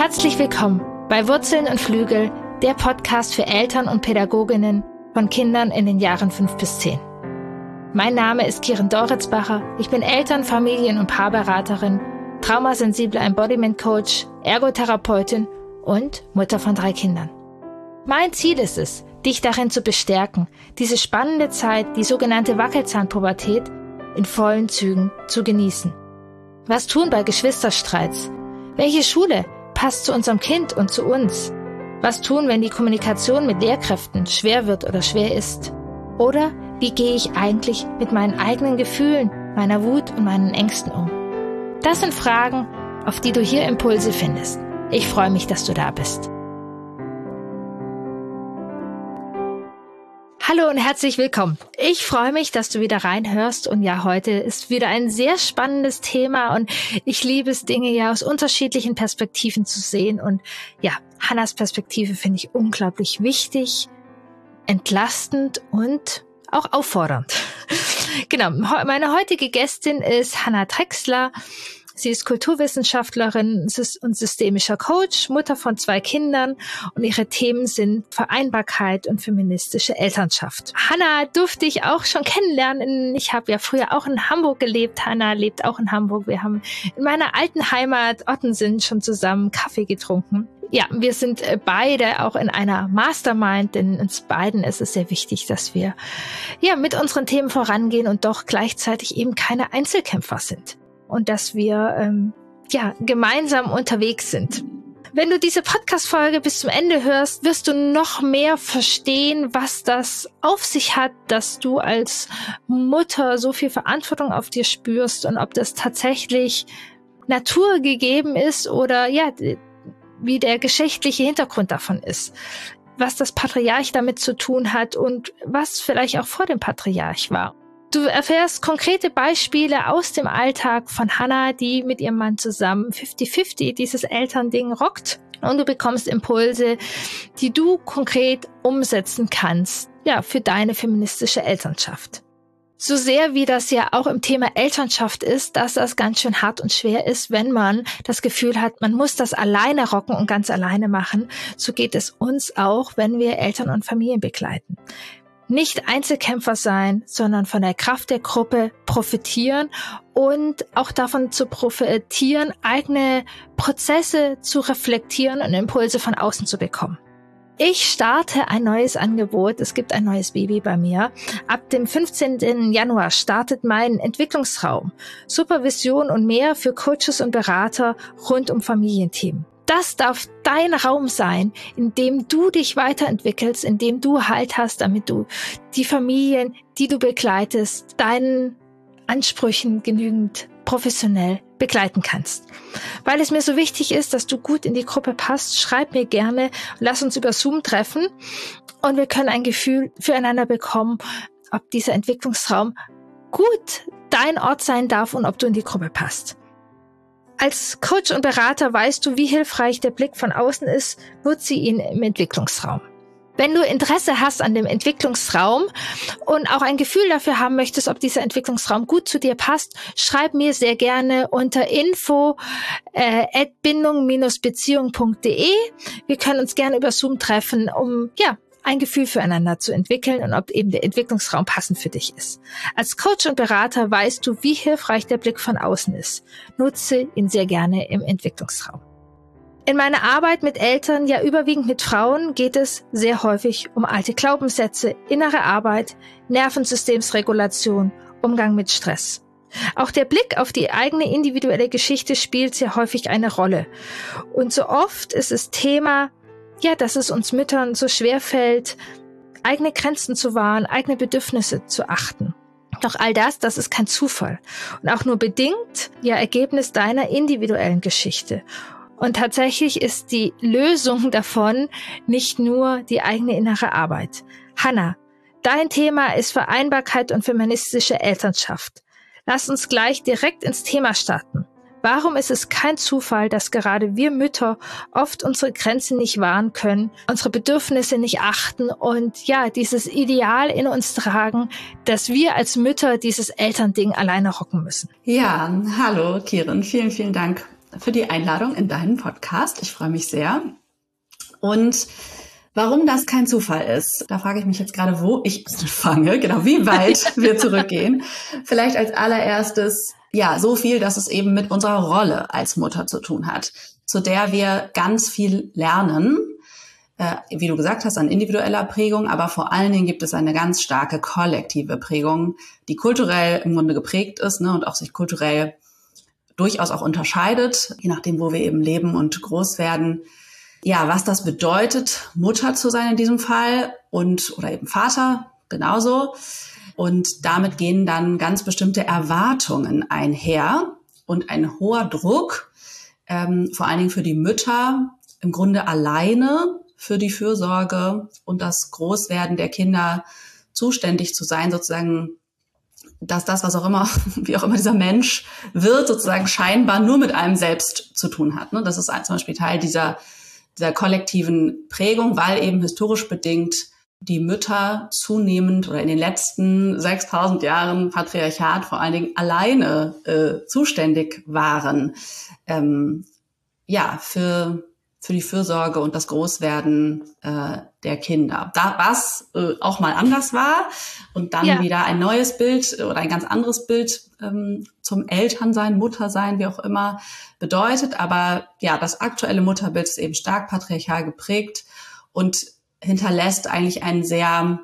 Herzlich willkommen bei Wurzeln und Flügel, der Podcast für Eltern und Pädagoginnen von Kindern in den Jahren 5 bis 10. Mein Name ist Kiran Doritzbacher. Ich bin Eltern-, Familien- und Paarberaterin, traumasensible Embodiment-Coach, Ergotherapeutin und Mutter von 3 Kindern. Mein Ziel ist es, dich darin zu bestärken, diese spannende Zeit, die sogenannte Wackelzahnpubertät, in vollen Zügen zu genießen. Was tun bei Geschwisterstreits? Welche Schule passt zu unserem Kind und zu uns? Was tun, wenn die Kommunikation mit Lehrkräften schwer wird oder schwer ist? Oder wie gehe ich eigentlich mit meinen eigenen Gefühlen, meiner Wut und meinen Ängsten um? Das sind Fragen, auf die du hier Impulse findest. Ich freue mich, dass du da bist. Hallo und herzlich willkommen. Ich freue mich, dass du wieder reinhörst und ja, heute ist wieder ein sehr spannendes Thema und ich liebe es, Dinge ja aus unterschiedlichen Perspektiven zu sehen und ja, Hannas Perspektive finde ich unglaublich wichtig, entlastend und auch auffordernd. Genau, meine heutige Gästin ist Hanna Drechsler. Sie ist Kulturwissenschaftlerin und systemischer Coach, Mutter von 2 Kindern und ihre Themen sind Vereinbarkeit und feministische Elternschaft. Hanna durfte ich auch schon kennenlernen. Ich habe ja früher auch in Hamburg gelebt. Hanna lebt auch in Hamburg. Wir haben in meiner alten Heimat Ottensen schon zusammen Kaffee getrunken. Ja, wir sind beide auch in einer Mastermind, denn uns beiden ist es sehr wichtig, dass wir ja mit unseren Themen vorangehen und doch gleichzeitig eben keine Einzelkämpfer sind. Und dass wir gemeinsam unterwegs sind. Wenn du diese Podcast-Folge bis zum Ende hörst, wirst du noch mehr verstehen, was das auf sich hat, dass du als Mutter so viel Verantwortung auf dir spürst und ob das tatsächlich naturgegeben ist oder ja, wie der geschichtliche Hintergrund davon ist. Was das Patriarch damit zu tun hat und was vielleicht auch vor dem Patriarch war. Du erfährst konkrete Beispiele aus dem Alltag von Hanna, die mit ihrem Mann zusammen 50-50 dieses Elternding rockt. Und du bekommst Impulse, die du konkret umsetzen kannst, ja, für deine feministische Elternschaft. So sehr wie das ja auch im Thema Elternschaft ist, dass das ganz schön hart und schwer ist, wenn man das Gefühl hat, man muss das alleine rocken und ganz alleine machen, so geht es uns auch, wenn wir Eltern und Familien begleiten. Nicht Einzelkämpfer sein, sondern von der Kraft der Gruppe profitieren und auch davon zu profitieren, eigene Prozesse zu reflektieren und Impulse von außen zu bekommen. Ich starte ein neues Angebot. Es gibt ein neues Baby bei mir. Ab dem 15. Januar startet mein Entwicklungsraum. Supervision und mehr für Coaches und Berater rund um Familienthemen. Das darf dein Raum sein, in dem du dich weiterentwickelst, in dem du Halt hast, damit du die Familien, die du begleitest, deinen Ansprüchen genügend professionell begleiten kannst. Weil es mir so wichtig ist, dass du gut in die Gruppe passt, schreib mir gerne, lass uns über Zoom treffen und wir können ein Gefühl füreinander bekommen, ob dieser Entwicklungsraum gut dein Ort sein darf und ob du in die Gruppe passt. Als Coach und Berater weißt du, wie hilfreich der Blick von außen ist, nutze ihn im Entwicklungsraum. Wenn du Interesse hast an dem Entwicklungsraum und auch ein Gefühl dafür haben möchtest, ob dieser Entwicklungsraum gut zu dir passt, schreib mir sehr gerne unter info@bindung-beziehung.de. Wir können uns gerne über Zoom treffen, um ein Gefühl füreinander zu entwickeln und ob eben der Entwicklungsraum passend für dich ist. Als Coach und Berater weißt du, wie hilfreich der Blick von außen ist. Nutze ihn sehr gerne im Entwicklungsraum. In meiner Arbeit mit Eltern, ja überwiegend mit Frauen, geht es sehr häufig um alte Glaubenssätze, innere Arbeit, Nervensystemsregulation, Umgang mit Stress. Auch der Blick auf die eigene individuelle Geschichte spielt sehr häufig eine Rolle. Und so oft ist es Thema, dass es uns Müttern so schwer fällt, eigene Grenzen zu wahren, eigene Bedürfnisse zu achten. Doch all das ist kein Zufall und auch nur bedingt Ergebnis deiner individuellen Geschichte. Und tatsächlich ist die Lösung davon nicht nur die eigene innere Arbeit. Hanna, dein Thema ist Vereinbarkeit und feministische Elternschaft. Lass uns gleich direkt ins Thema starten. Warum ist es kein Zufall, dass gerade wir Mütter oft unsere Grenzen nicht wahren können, unsere Bedürfnisse nicht achten und dieses Ideal in uns tragen, dass wir als Mütter dieses Elternding alleine rocken müssen? Ja, hallo Kiran, vielen, vielen Dank für die Einladung in deinen Podcast. Ich freue mich sehr. Und warum das kein Zufall ist, da frage ich mich jetzt gerade, wo ich fange, genau, wie weit wir zurückgehen. Vielleicht als allererstes, ja, so viel, dass es eben mit unserer Rolle als Mutter zu tun hat, zu der wir ganz viel lernen. Wie du gesagt hast, an individueller Prägung, aber vor allen Dingen gibt es eine ganz starke kollektive Prägung, die kulturell im Grunde geprägt ist, ne, und auch sich kulturell durchaus auch unterscheidet, je nachdem, wo wir eben leben und groß werden. Ja, was das bedeutet, Mutter zu sein in diesem Fall oder eben Vater genauso. Und damit gehen dann ganz bestimmte Erwartungen einher und ein hoher Druck, vor allen Dingen für die Mütter, im Grunde alleine für die Fürsorge und das Großwerden der Kinder zuständig zu sein, sozusagen, dass das, was auch immer, wie auch immer dieser Mensch wird, sozusagen scheinbar nur mit einem selbst zu tun hat. Das ist zum Beispiel Teil dieser kollektiven Prägung, weil eben historisch bedingt die Mütter zunehmend oder in den letzten 6000 Jahren Patriarchat vor allen Dingen alleine zuständig waren, für die Fürsorge und das Großwerden der Kinder. Was auch mal anders war und dann wieder ein neues Bild oder ein ganz anderes Bild zum Elternsein, Muttersein, wie auch immer, bedeutet. Aber ja, das aktuelle Mutterbild ist eben stark patriarchal geprägt und hinterlässt eigentlich eine sehr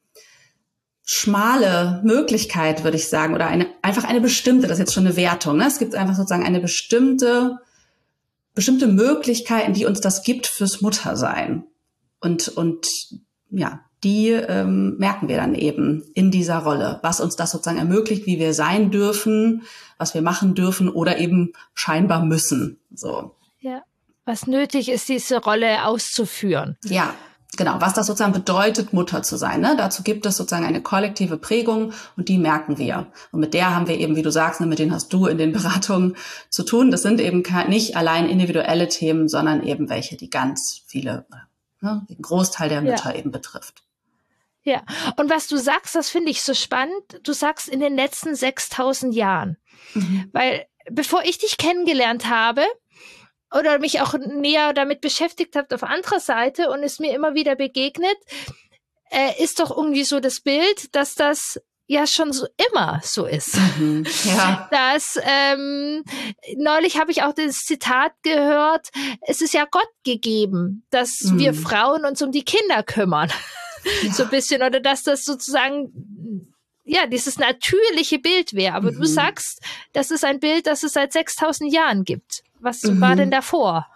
schmale Möglichkeit, würde ich sagen, oder einfach eine bestimmte, das ist jetzt schon eine Wertung, ne? Es gibt einfach sozusagen eine bestimmte Möglichkeiten, die uns das gibt fürs Muttersein. Und ja, die merken wir dann eben in dieser Rolle, was uns das sozusagen ermöglicht, wie wir sein dürfen, was wir machen dürfen oder eben scheinbar müssen. So. Ja, was nötig ist, diese Rolle auszuführen. Ja, genau, was das sozusagen bedeutet, Mutter zu sein. Ne? Dazu gibt es sozusagen eine kollektive Prägung und die merken wir. Und mit der haben wir eben, wie du sagst, mit denen hast du in den Beratungen zu tun. Das sind eben nicht allein individuelle Themen, sondern eben welche, die ganz viele, den Großteil der Mütter eben betrifft. Ja, und was du sagst, das finde ich so spannend. Du sagst in den letzten 6000 Jahren. Weil bevor ich dich kennengelernt habe, oder mich auch näher damit beschäftigt habt auf anderer Seite und es mir immer wieder begegnet, ist doch irgendwie so das Bild, dass das ja schon so immer so ist. Ja. Dass neulich habe ich auch das Zitat gehört, es ist ja Gott gegeben, dass wir Frauen uns um die Kinder kümmern. Ja. So ein bisschen, oder dass das sozusagen dieses natürliche Bild wäre. Aber du sagst, das ist ein Bild, das es seit 6000 Jahren gibt. Was war denn davor?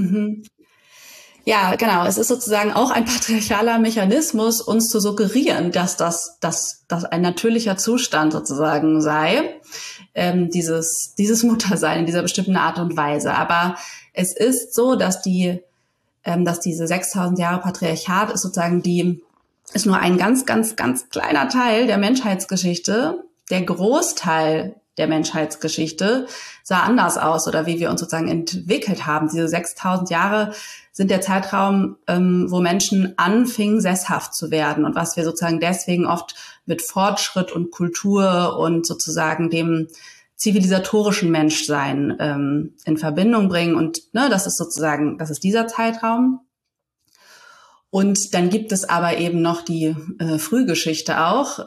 Ja, genau. Es ist sozusagen auch ein patriarchaler Mechanismus, uns zu suggerieren, dass das ein natürlicher Zustand sozusagen sei, dieses Muttersein in dieser bestimmten Art und Weise. Aber es ist so, dass diese 6000 Jahre Patriarchat ist nur ein ganz, ganz, ganz kleiner Teil der Menschheitsgeschichte. Der Großteil der Menschheitsgeschichte sah anders aus oder wie wir uns sozusagen entwickelt haben. Diese 6000 Jahre sind der Zeitraum, wo Menschen anfingen, sesshaft zu werden und was wir sozusagen deswegen oft mit Fortschritt und Kultur und sozusagen dem zivilisatorischen Menschsein in Verbindung bringen. Und das ist dieser Zeitraum. Und dann gibt es aber eben noch die Frühgeschichte auch,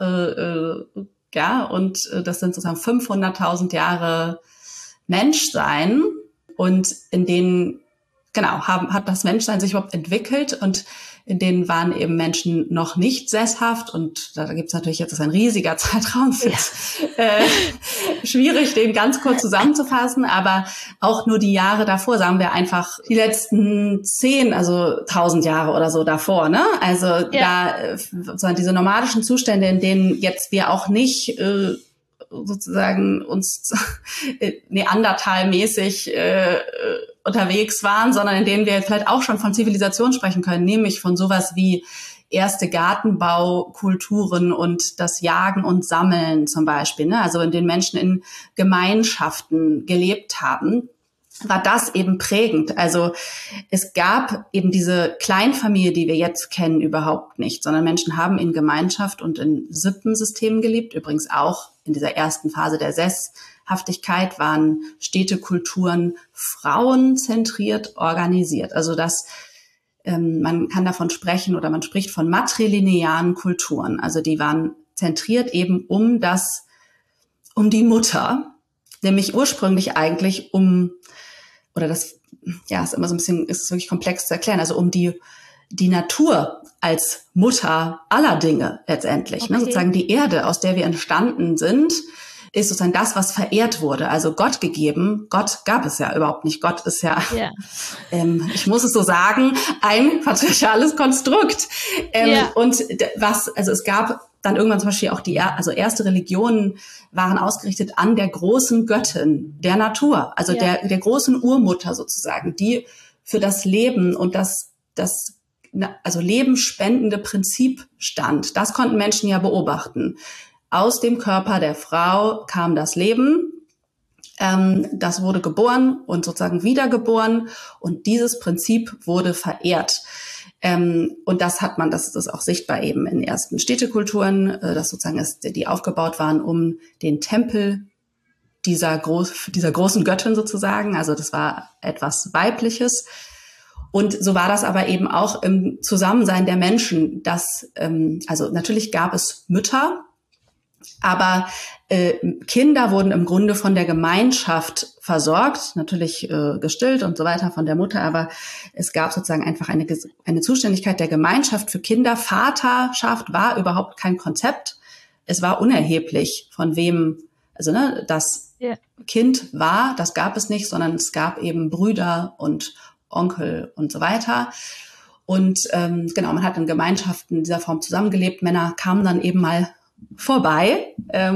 und das sind sozusagen 500.000 Jahre Menschsein und in denen, hat das Menschsein sich überhaupt entwickelt und in denen waren eben Menschen noch nicht sesshaft und da gibt es natürlich jetzt ist ein riesiger Zeitraum, schwierig, den ganz kurz zusammenzufassen, aber auch nur die Jahre davor, sagen wir einfach die letzten 10.000 Jahre oder so davor, ne? Also da sozusagen diese nomadischen Zustände, in denen jetzt wir auch nicht sozusagen uns neandertalmäßig unterwegs waren, sondern in denen wir vielleicht auch schon von Zivilisation sprechen können, nämlich von sowas wie erste Gartenbaukulturen und das Jagen und Sammeln zum Beispiel, ne? Also in denen Menschen in Gemeinschaften gelebt haben, war das eben prägend. Also es gab eben diese Kleinfamilie, die wir jetzt kennen, überhaupt nicht, sondern Menschen haben in Gemeinschaft und in Sippensystemen gelebt, übrigens auch in dieser ersten Phase der Sesshaftigkeit waren Städtekulturen frauenzentriert organisiert. Also man kann davon sprechen oder man spricht von matrilinearen Kulturen. Also die waren zentriert eben um die Mutter, nämlich ursprünglich eigentlich ist immer so ein bisschen, ist wirklich komplex zu erklären, also um die Natur als Mutter aller Dinge letztendlich, okay. Ne, sozusagen die Erde, aus der wir entstanden sind, ist sozusagen das, was verehrt wurde, also Gott gegeben. Gott gab es ja überhaupt nicht. Gott ist ja, ich muss es so sagen, ein patriarchales Konstrukt. Und es gab dann irgendwann zum Beispiel auch erste Religionen waren ausgerichtet an der großen Göttin der Natur, also der großen Urmutter sozusagen, die für das Leben und das lebensspendende Prinzip stand. Das konnten Menschen ja beobachten. Aus dem Körper der Frau kam das Leben, das wurde geboren und sozusagen wiedergeboren und dieses Prinzip wurde verehrt. Und das ist auch sichtbar eben in ersten Städtekulturen, dass sozusagen die aufgebaut waren um den Tempel dieser großen Göttin sozusagen. Also das war etwas Weibliches. Und so war das aber eben auch im Zusammensein der Menschen, also natürlich gab es Mütter, aber Kinder wurden im Grunde von der Gemeinschaft versorgt, natürlich gestillt und so weiter von der Mutter, aber es gab sozusagen einfach eine Zuständigkeit der Gemeinschaft für Kinder. Vaterschaft war überhaupt kein Konzept. Es war unerheblich, von wem, das Kind war, das gab es nicht, sondern es gab eben Brüder und Onkel und so weiter. Und man hat in Gemeinschaften dieser Form zusammengelebt. Männer kamen dann eben mal vorbei.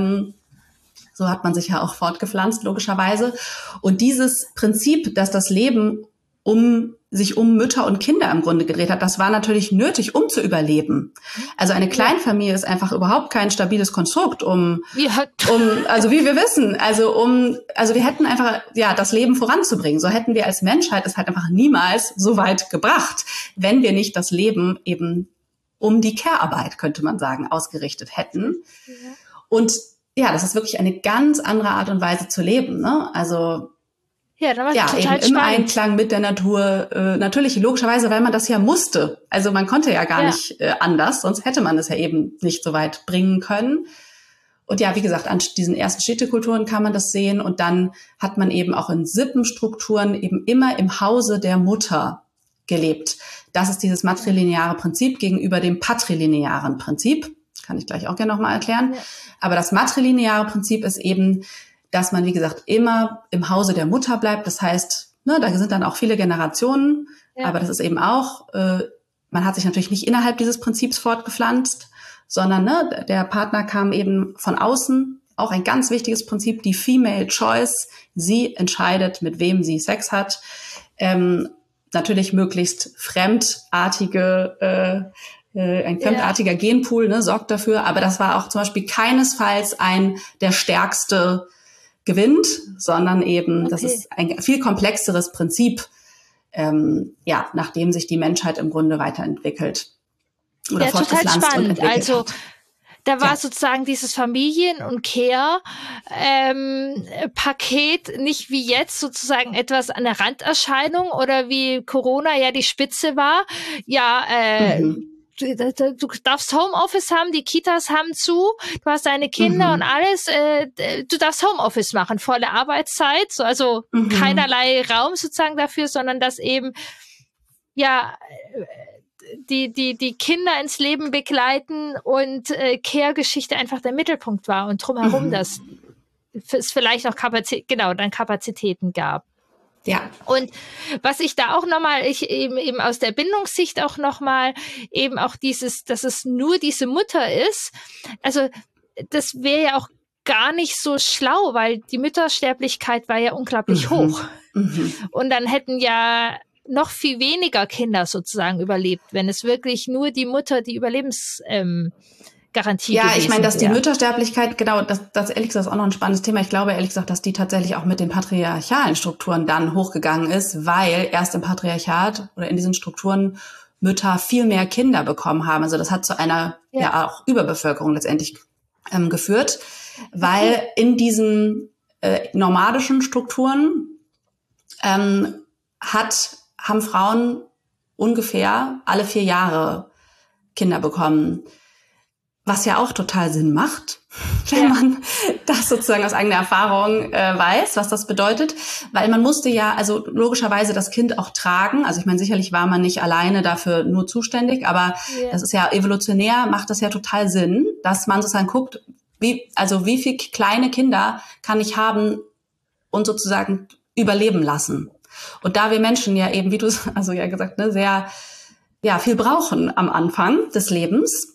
So hat man sich ja auch fortgepflanzt, logischerweise. Und dieses Prinzip, dass das Leben sich um Mütter und Kinder im Grunde gedreht hat, das war natürlich nötig, um zu überleben. Also eine Kleinfamilie ist einfach überhaupt kein stabiles Konstrukt, also wie wir wissen, also wir hätten einfach, das Leben voranzubringen. So hätten wir als Menschheit es halt einfach niemals so weit gebracht, wenn wir nicht das Leben eben um die Care-Arbeit, könnte man sagen, ausgerichtet hätten. Ja. Und das ist wirklich eine ganz andere Art und Weise zu leben, ne? Also eben im Einklang mit der Natur, natürlich logischerweise, weil man das ja musste. Also man konnte ja gar nicht anders, sonst hätte man es ja eben nicht so weit bringen können. Und wie gesagt, an diesen ersten Städtekulturen kann man das sehen. Und dann hat man eben auch in Sippenstrukturen eben immer im Hause der Mutter gelebt. Das ist dieses matrilineare Prinzip gegenüber dem patrilinearen Prinzip. Kann ich gleich auch gerne nochmal erklären. Ja. Aber das matrilineare Prinzip ist eben, dass man, wie gesagt, immer im Hause der Mutter bleibt. Das heißt, da sind dann auch viele Generationen. Ja. Aber das ist eben auch, man hat sich natürlich nicht innerhalb dieses Prinzips fortgepflanzt, sondern der Partner kam eben von außen. Auch ein ganz wichtiges Prinzip, die Female Choice. Sie entscheidet, mit wem sie Sex hat. Natürlich möglichst fremdartiger Genpool, sorgt dafür. Aber das war auch zum Beispiel keinesfalls der Stärkste gewinnt, sondern eben, das ist ein viel komplexeres Prinzip, nachdem sich die Menschheit im Grunde weiterentwickelt oder fortgepflanzt total spannend. Und entwickelt hat. Da war sozusagen dieses Familien- und Care-Paket nicht wie jetzt sozusagen etwas an der Randerscheinung oder wie Corona die Spitze war. Du darfst Homeoffice haben, die Kitas haben zu, du hast deine Kinder und alles, du darfst Homeoffice machen, volle Arbeitszeit, also keinerlei Raum sozusagen dafür, sondern dass eben die Kinder ins Leben begleiten und Care-Geschichte einfach der Mittelpunkt war und drumherum es vielleicht auch Kapazitäten gab. Ja. Und was ich da auch nochmal, eben aus der Bindungssicht auch nochmal, eben auch dass es nur diese Mutter ist, also das wäre ja auch gar nicht so schlau, weil die Müttersterblichkeit war ja unglaublich hoch. Und dann hätten ja noch viel weniger Kinder sozusagen überlebt, wenn es wirklich nur die Mutter die Überlebensgarantie gewesen ich meine, dass die wäre. Müttersterblichkeit, genau, das ehrlich gesagt ist auch noch ein spannendes Thema. Ich glaube ehrlich gesagt, dass die tatsächlich auch mit den patriarchalen Strukturen dann hochgegangen ist, weil erst im Patriarchat oder in diesen Strukturen Mütter viel mehr Kinder bekommen haben. Also das hat zu einer auch Überbevölkerung letztendlich geführt, weil in diesen nomadischen Strukturen haben Frauen ungefähr alle 4 Jahre Kinder bekommen. Was ja auch total Sinn macht, wenn man das sozusagen aus eigener Erfahrung weiß, was das bedeutet. Weil man musste ja also logischerweise das Kind auch tragen. Also ich meine, sicherlich war man nicht alleine dafür nur zuständig, aber das ist ja evolutionär, macht das ja total Sinn, dass man sozusagen guckt, wie viele kleine Kinder kann ich haben und sozusagen überleben lassen. Und da wir Menschen ja eben, wie du also ja gesagt, ne, sehr viel brauchen am Anfang des Lebens,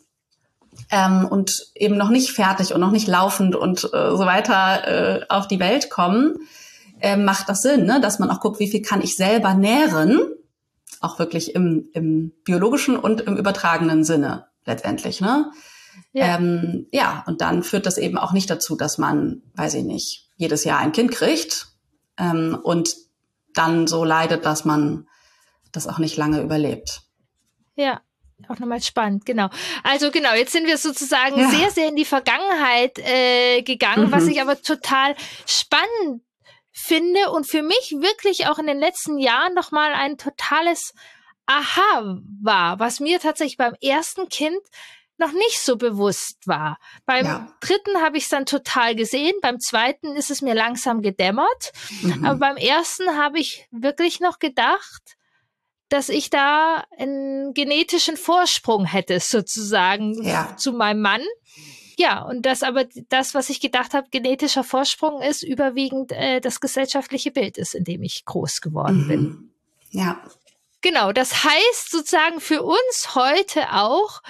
und eben noch nicht fertig und noch nicht laufend und so weiter auf die Welt kommen, macht das Sinn, ne? Dass man auch guckt, wie viel kann ich selber nähren, auch wirklich im biologischen und im übertragenen Sinne letztendlich. Ne? Ja. Und dann führt das eben auch nicht dazu, dass man, weiß ich nicht, jedes Jahr ein Kind kriegt und dann so leidet, dass man das auch nicht lange überlebt. Ja. Auch nochmal spannend, genau. Also genau, jetzt sind wir sozusagen sehr, sehr in die Vergangenheit gegangen, was ich aber total spannend finde und für mich wirklich auch in den letzten Jahren nochmal ein totales Aha war, was mir tatsächlich beim ersten Kind noch nicht so bewusst war. Beim dritten habe ich es dann total gesehen, beim zweiten ist es mir langsam gedämmert, aber beim ersten habe ich wirklich noch gedacht, dass ich da einen genetischen Vorsprung hätte, sozusagen, zu meinem Mann. Ja, und dass aber das, was ich gedacht habe, genetischer Vorsprung ist, überwiegend das gesellschaftliche Bild ist, in dem ich groß geworden bin. Ja. Genau, das heißt sozusagen für uns heute auch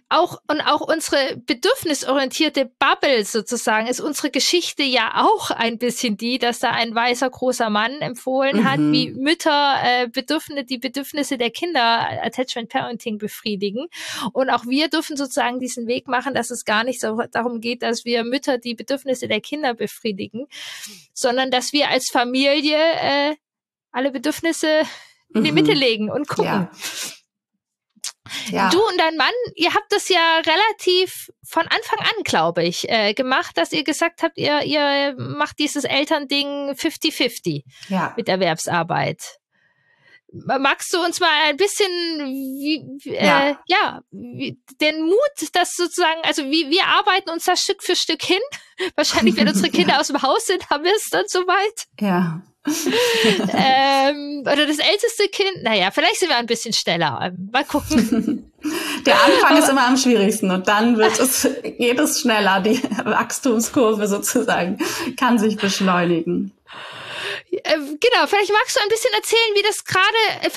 unsere bedürfnisorientierte Bubble sozusagen ist unsere Geschichte ja auch ein bisschen die, dass da ein weißer großer Mann empfohlen hat, wie Mütter die Bedürfnisse der Kinder, Attachment Parenting befriedigen. Und auch wir dürfen sozusagen diesen Weg machen, dass es gar nicht so darum geht, dass wir Mütter die Bedürfnisse der Kinder befriedigen, sondern dass wir als Familie alle Bedürfnisse in die Mitte legen und gucken. Ja. Du und dein Mann, ihr habt das ja relativ von Anfang an, glaube ich, gemacht, dass ihr gesagt habt, ihr macht dieses Elternding 50-50 mit Erwerbsarbeit. Magst du uns mal ein bisschen den Mut, das sozusagen, also wir arbeiten uns da Stück für Stück hin. Wahrscheinlich, wenn unsere Kinder aus dem Haus sind, haben wir es dann soweit. Ja. Oder das älteste Kind, naja, vielleicht sind wir ein bisschen schneller. Mal gucken. Der Anfang ist immer am schwierigsten und dann geht es schneller. Die Wachstumskurve sozusagen kann sich beschleunigen. Genau, vielleicht magst du ein bisschen erzählen, wie das gerade,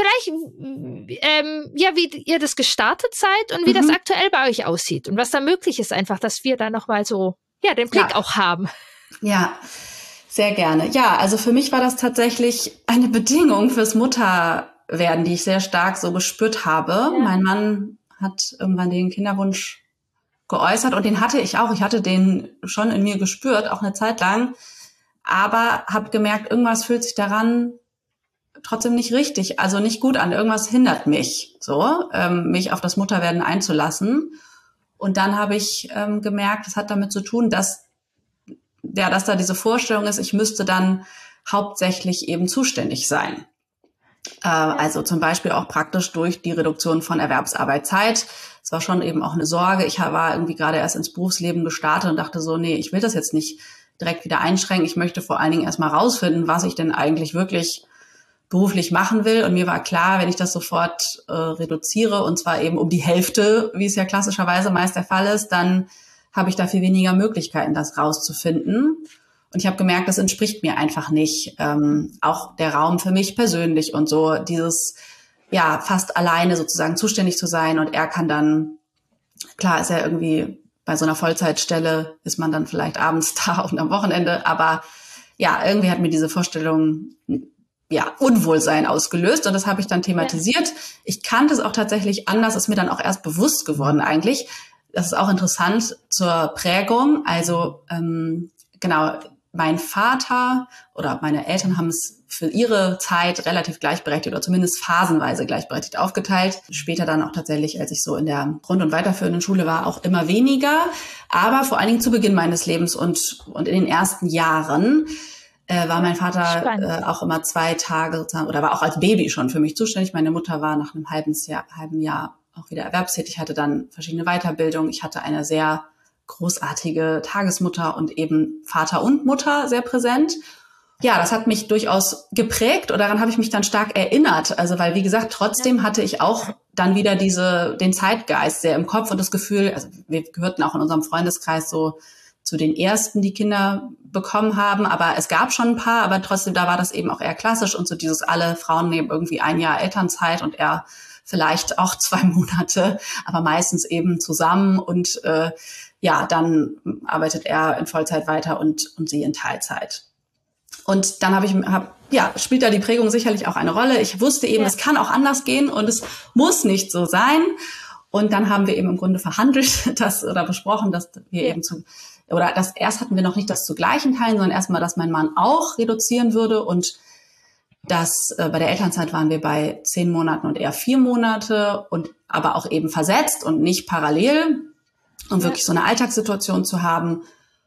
wie ihr das gestartet seid und wie das aktuell bei euch aussieht und was da möglich ist einfach, dass wir da nochmal so, den Blick auch haben. Ja. Sehr gerne. Ja, also für mich war das tatsächlich eine Bedingung fürs Mutterwerden, die ich sehr stark so gespürt habe. Ja. Mein Mann hat irgendwann den Kinderwunsch geäußert und den hatte ich auch. Ich hatte den schon in mir gespürt, auch eine Zeit lang. Aber habe gemerkt, irgendwas fühlt sich daran trotzdem nicht richtig, also nicht gut an. Irgendwas hindert mich, mich auf das Mutterwerden einzulassen. Und dann habe ich gemerkt, es hat damit zu tun, dass da diese Vorstellung ist, ich müsste dann hauptsächlich eben zuständig sein. Also zum Beispiel auch praktisch durch die Reduktion von Erwerbsarbeitszeit. Es war schon eben auch eine Sorge. Ich war irgendwie gerade erst ins Berufsleben gestartet und dachte so, nee, ich will das jetzt nicht direkt wieder einschränken. Ich möchte vor allen Dingen erstmal rausfinden, was ich denn eigentlich wirklich beruflich machen will. Und mir war klar, wenn ich das sofort reduziere, und zwar eben um die Hälfte, wie es ja klassischerweise meist der Fall ist, dann habe ich da viel weniger Möglichkeiten, das rauszufinden. Und ich habe gemerkt, das entspricht mir einfach nicht. Auch der Raum für mich persönlich und so, dieses fast alleine sozusagen zuständig zu sein. Und er kann dann, klar ist er irgendwie bei so einer Vollzeitstelle, ist man dann vielleicht abends da und am Wochenende. Aber irgendwie hat mir diese Vorstellung Unwohlsein ausgelöst. Und das habe ich dann thematisiert. Ja. Ich kannte es auch tatsächlich anders, ist mir dann auch erst bewusst geworden eigentlich. Das ist auch interessant zur Prägung. Also mein Vater oder meine Eltern haben es für ihre Zeit relativ gleichberechtigt oder zumindest phasenweise gleichberechtigt aufgeteilt. Später dann auch tatsächlich, als ich so in der Grund- und weiterführenden Schule war, auch immer weniger. Aber vor allen Dingen zu Beginn meines Lebens und in den ersten Jahren war mein Vater auch immer 2 Tage sozusagen oder war auch als Baby schon für mich zuständig. Meine Mutter war nach einem halben Jahr auch wieder erwerbstätig, hatte dann verschiedene Weiterbildungen. Ich hatte eine sehr großartige Tagesmutter und eben Vater und Mutter sehr präsent. Ja, das hat mich durchaus geprägt und daran habe ich mich dann stark erinnert. Also weil, wie gesagt, trotzdem hatte ich auch dann wieder den Zeitgeist sehr im Kopf und das Gefühl, also wir gehörten auch in unserem Freundeskreis so zu den ersten, die Kinder bekommen haben, aber es gab schon ein paar, aber trotzdem, da war das eben auch eher klassisch und so dieses alle Frauen nehmen irgendwie 1 Jahr Elternzeit und er vielleicht auch 2 Monate, aber meistens eben zusammen und dann arbeitet er in Vollzeit weiter und sie in Teilzeit. Und dann spielt da die Prägung sicherlich auch eine Rolle. Ich wusste eben, es kann auch anders gehen und es muss nicht so sein. Und dann haben wir eben im Grunde verhandelt, besprochen, dass wir eben erst hatten wir noch nicht das zu gleichen Teilen, sondern erstmal, dass mein Mann auch reduzieren würde und das bei der Elternzeit waren wir bei 10 Monaten und er 4 Monate und aber auch eben versetzt und nicht parallel, um wirklich so eine Alltagssituation zu haben.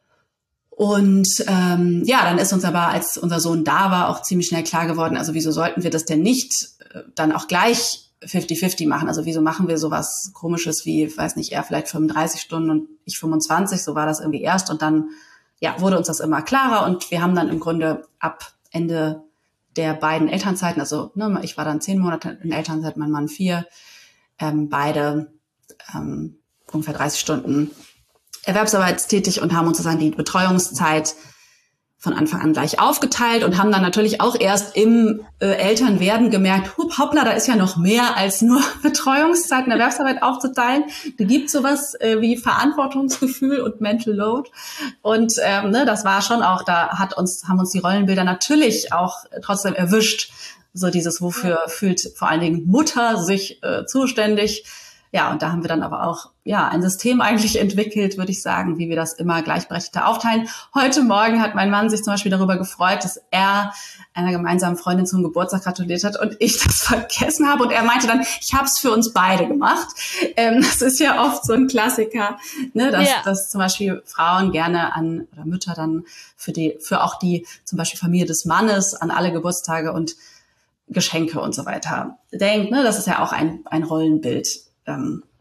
Und dann ist uns aber, als unser Sohn da war, auch ziemlich schnell klar geworden, also wieso sollten wir das denn nicht dann auch gleich 50-50 machen? Also wieso machen wir sowas Komisches wie, weiß nicht, er vielleicht 35 Stunden und ich 25, so war das irgendwie erst. Und dann wurde uns das immer klarer und wir haben dann im Grunde ab Ende der beiden Elternzeiten, also ich war dann 10 Monate in Elternzeit, mein Mann 4, beide ungefähr 30 Stunden erwerbsarbeitstätig und haben uns sozusagen die Betreuungszeit von Anfang an gleich aufgeteilt und haben dann natürlich auch erst im Elternwerden gemerkt, hoppla, da ist ja noch mehr als nur Betreuungszeit und Erwerbsarbeit aufzuteilen. Da gibt sowas wie Verantwortungsgefühl und Mental Load. Und das war schon auch, haben uns die Rollenbilder natürlich auch trotzdem erwischt. So dieses, wofür fühlt vor allen Dingen Mutter sich zuständig. Ja, und da haben wir dann aber auch ein System eigentlich entwickelt, würde ich sagen, wie wir das immer gleichberechtigter aufteilen. Heute Morgen hat mein Mann sich zum Beispiel darüber gefreut, dass er einer gemeinsamen Freundin zum Geburtstag gratuliert hat und ich das vergessen habe. Und er meinte dann, ich habe es für uns beide gemacht. Das ist ja oft so ein Klassiker, dass zum Beispiel Frauen gerne oder Mütter dann für auch die zum Beispiel Familie des Mannes an alle Geburtstage und Geschenke und so weiter denkt. Das ist ja auch ein Rollenbild. Da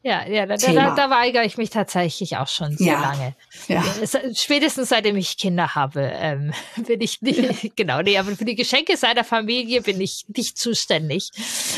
weigere ich mich tatsächlich auch schon sehr lange. Ja. Spätestens seitdem ich Kinder habe, bin ich nicht, aber für die Geschenke seiner Familie bin ich nicht zuständig.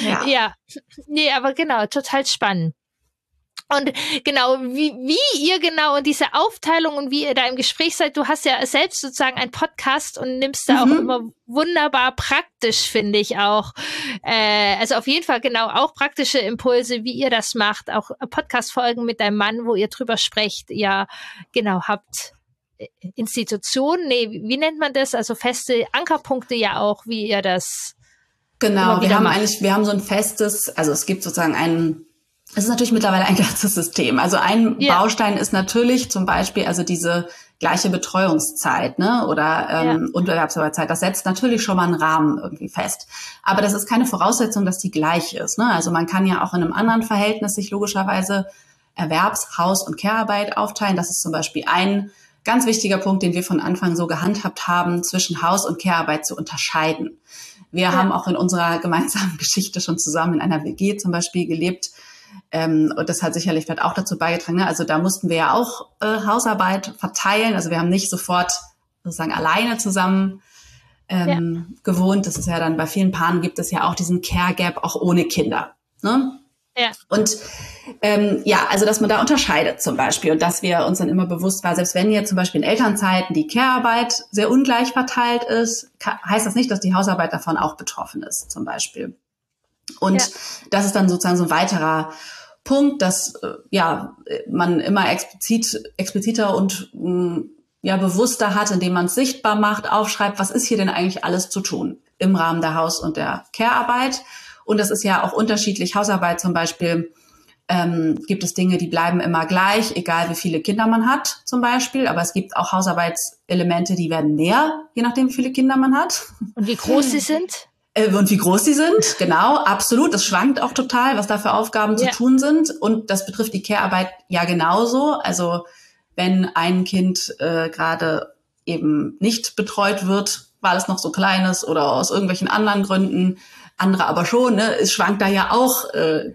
Aber total spannend. Und genau, wie ihr genau in dieser Aufteilung und wie ihr da im Gespräch seid, du hast ja selbst sozusagen einen Podcast und nimmst da auch immer wunderbar praktisch, finde ich auch. Also auf jeden Fall auch praktische Impulse, wie ihr das macht, auch Podcast-Folgen mit deinem Mann, wo ihr drüber sprecht. Ja, habt Institutionen, wie nennt man das? Also feste Ankerpunkte ja auch, wie ihr das Genau, wir haben so ein festes, also es gibt sozusagen es ist natürlich mittlerweile ein ganzes System. Also ein Baustein ist natürlich zum Beispiel also diese gleiche Betreuungszeit, oder Erwerbsarbeitszeit. Das setzt natürlich schon mal einen Rahmen irgendwie fest. Aber das ist keine Voraussetzung, dass die gleich ist. Also man kann ja auch in einem anderen Verhältnis sich logischerweise Haus- und Care-Arbeit aufteilen. Das ist zum Beispiel ein ganz wichtiger Punkt, den wir von Anfang so gehandhabt haben, zwischen Haus- und Care-Arbeit zu unterscheiden. Wir haben auch in unserer gemeinsamen Geschichte schon zusammen in einer WG zum Beispiel gelebt. Und das hat sicherlich vielleicht auch dazu beigetragen. Also da mussten wir ja auch Hausarbeit verteilen. Also wir haben nicht sofort sozusagen alleine zusammen gewohnt. Das ist ja dann bei vielen Paaren gibt es ja auch diesen Care Gap auch ohne Kinder. Ne? Ja. Und also dass man da unterscheidet zum Beispiel und dass wir uns dann immer bewusst war, selbst wenn jetzt zum Beispiel in Elternzeiten die Care-Arbeit sehr ungleich verteilt ist, heißt das nicht, dass die Hausarbeit davon auch betroffen ist zum Beispiel. Und das ist dann sozusagen so ein weiterer Punkt, dass man immer expliziter und bewusster hat, indem man es sichtbar macht, aufschreibt, was ist hier denn eigentlich alles zu tun im Rahmen der Haus- und der Care-Arbeit. Und das ist ja auch unterschiedlich. Hausarbeit zum Beispiel gibt es Dinge, die bleiben immer gleich, egal wie viele Kinder man hat zum Beispiel. Aber es gibt auch Hausarbeitselemente, die werden mehr, je nachdem, wie viele Kinder man hat. Und wie groß sie sind? Und wie groß die sind, genau, absolut. Das schwankt auch total, was da für Aufgaben zu tun sind. Und das betrifft die Care-Arbeit ja genauso. Also wenn ein Kind gerade eben nicht betreut wird, weil es noch so klein ist oder aus irgendwelchen anderen Gründen, andere aber schon, ne? Es schwankt da ja auch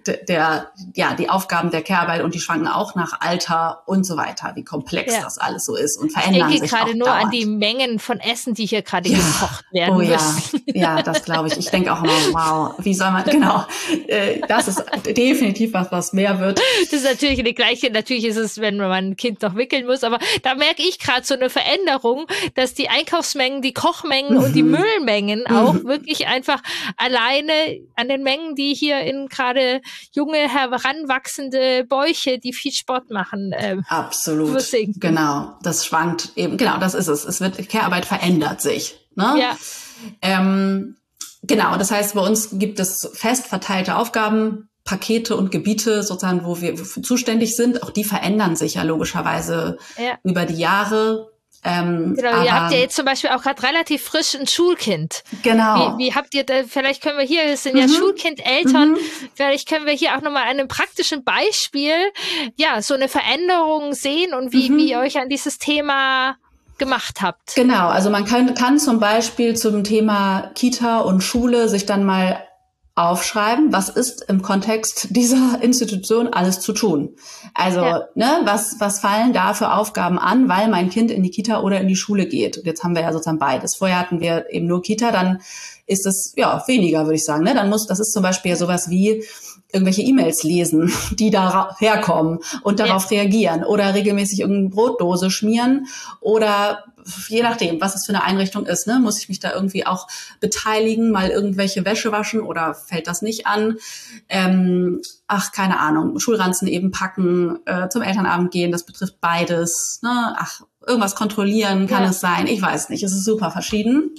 die Aufgaben der Care-Arbeit und die schwanken auch nach Alter und so weiter, wie komplex das alles so ist und verändern sich auch. Ich denke gerade nur an die Mengen von Essen, die hier gerade gekocht werden müssen. Ja, das glaube ich. Ich denke auch immer, wow, wie soll man, genau, das ist definitiv was mehr wird. Das ist natürlich die gleiche, natürlich ist es, wenn man ein Kind noch wickeln muss, aber da merke ich gerade so eine Veränderung, dass die Einkaufsmengen, die Kochmengen und die Müllmengen auch wirklich einfach alleine an den Mengen, die hier in gerade junge, heranwachsende Bäuche, die viel Sport machen. Absolut, genau. Das schwankt eben, genau, das ist es. Care-Arbeit verändert sich. Ne? Ja. Genau, das heißt, bei uns gibt es fest verteilte Aufgaben, Pakete und Gebiete sozusagen, wo wir zuständig sind. Auch die verändern sich ja logischerweise über die Jahre. Genau, ihr habt ja jetzt zum Beispiel auch gerade relativ frisch ein Schulkind. Genau. Wie habt ihr da, vielleicht können wir hier, es sind ja Schulkindeltern, vielleicht können wir hier auch nochmal an einem praktischen Beispiel, so eine Veränderung sehen und wie ihr euch an dieses Thema gemacht habt. Genau, also man kann zum Beispiel zum Thema Kita und Schule sich dann mal aufschreiben, was ist im Kontext dieser Institution alles zu tun. Also, was fallen da für Aufgaben an, weil mein Kind in die Kita oder in die Schule geht. Und jetzt haben wir ja sozusagen beides. Vorher hatten wir eben nur Kita, dann ist es weniger, würde ich sagen. Ne? Das ist zum Beispiel sowas wie irgendwelche E-Mails lesen, die da herkommen und darauf reagieren oder regelmäßig irgendeine Brotdose schmieren oder je nachdem, was es für eine Einrichtung ist, ne, muss ich mich da irgendwie auch beteiligen, mal irgendwelche Wäsche waschen oder fällt das nicht an? Keine Ahnung, Schulranzen eben packen, zum Elternabend gehen, das betrifft beides. Ne? Irgendwas kontrollieren kann es sein, ich weiß nicht, es ist super verschieden.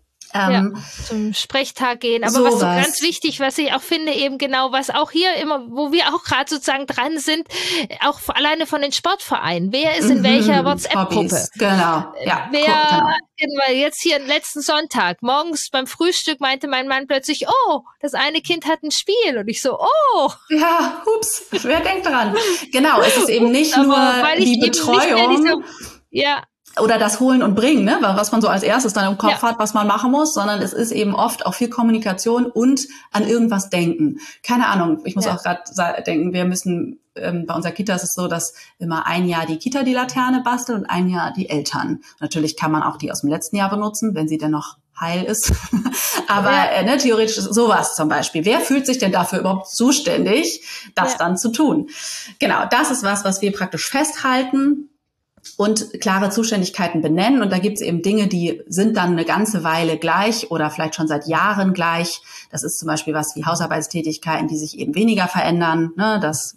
Zum Sprechtag gehen. Aber was so ganz wichtig, was ich auch finde, eben genau, was auch hier immer, wo wir auch gerade sozusagen dran sind, auch alleine von den Sportvereinen. Wer ist in welcher WhatsApp-Gruppe? Genau. Ja, Weil jetzt hier letzten Sonntag, morgens beim Frühstück meinte mein Mann plötzlich, das eine Kind hat ein Spiel. Und ich so, Ja, hups, wer denkt dran? Genau, es ist eben nicht nur die Betreuung. Oder das Holen und Bringen, ne? Was man so als erstes dann im Kopf hat, was man machen muss, sondern es ist eben oft auch viel Kommunikation und an irgendwas denken. Keine Ahnung, ich muss auch gerade denken, wir müssen, bei unserer Kita ist es so, dass immer ein Jahr die Kita die Laterne bastelt und ein Jahr die Eltern. Natürlich kann man auch die aus dem letzten Jahr benutzen, wenn sie denn noch heil ist. Aber theoretisch sowas zum Beispiel. Wer fühlt sich denn dafür überhaupt zuständig, das dann zu tun? Genau, das ist was wir praktisch festhalten und klare Zuständigkeiten benennen. Und da gibt es eben Dinge, die sind dann eine ganze Weile gleich oder vielleicht schon seit Jahren gleich. Das ist zum Beispiel was wie Hausarbeitstätigkeiten, die sich eben weniger verändern. Ne? Das,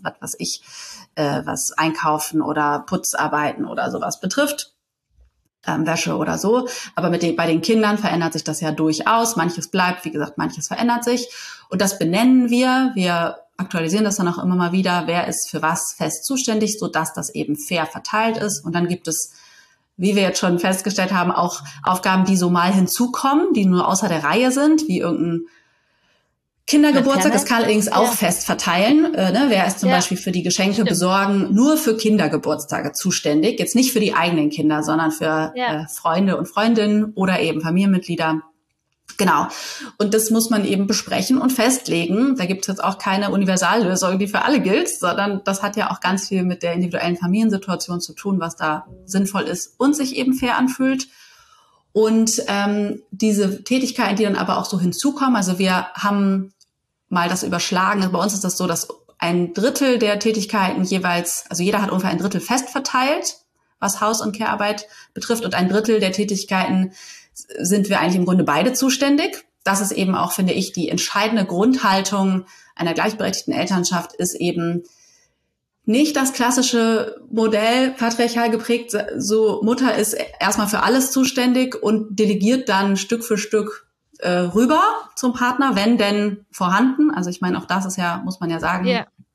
was Einkaufen oder Putzarbeiten oder sowas betrifft. Wäsche oder so. Aber bei den Kindern verändert sich das ja durchaus. Manches bleibt, wie gesagt, manches verändert sich. Und das benennen wir. Wir aktualisieren das dann auch immer mal wieder, wer ist für was fest zuständig, sodass das eben fair verteilt ist. Und dann gibt es, wie wir jetzt schon festgestellt haben, auch Aufgaben, die so mal hinzukommen, die nur außer der Reihe sind, wie irgendein Kindergeburtstag. Das kann allerdings auch fest verteilen. Wer ist zum Beispiel für die Geschenke besorgen, nur für Kindergeburtstage zuständig. Jetzt nicht für die eigenen Kinder, sondern für Freunde und Freundinnen oder eben Familienmitglieder. Genau. Und das muss man eben besprechen und festlegen. Da gibt es jetzt auch keine Universallösung, die für alle gilt, sondern das hat ja auch ganz viel mit der individuellen Familiensituation zu tun, was da sinnvoll ist und sich eben fair anfühlt. Und diese Tätigkeiten, die dann aber auch so hinzukommen, also wir haben mal das überschlagen. Also bei uns ist das so, dass 1/3 der Tätigkeiten jeweils, also jeder hat ungefähr 1/3 fest verteilt, was Haus- und Care-Arbeit betrifft, und 1/3 der Tätigkeiten sind wir eigentlich im Grunde beide zuständig. Das ist eben auch, finde ich, die entscheidende Grundhaltung einer gleichberechtigten Elternschaft, ist eben nicht das klassische Modell patriarchal geprägt, so Mutter ist erstmal für alles zuständig und delegiert dann Stück für Stück rüber zum Partner, wenn denn vorhanden. Also ich meine, auch das ist ja, muss man ja sagen,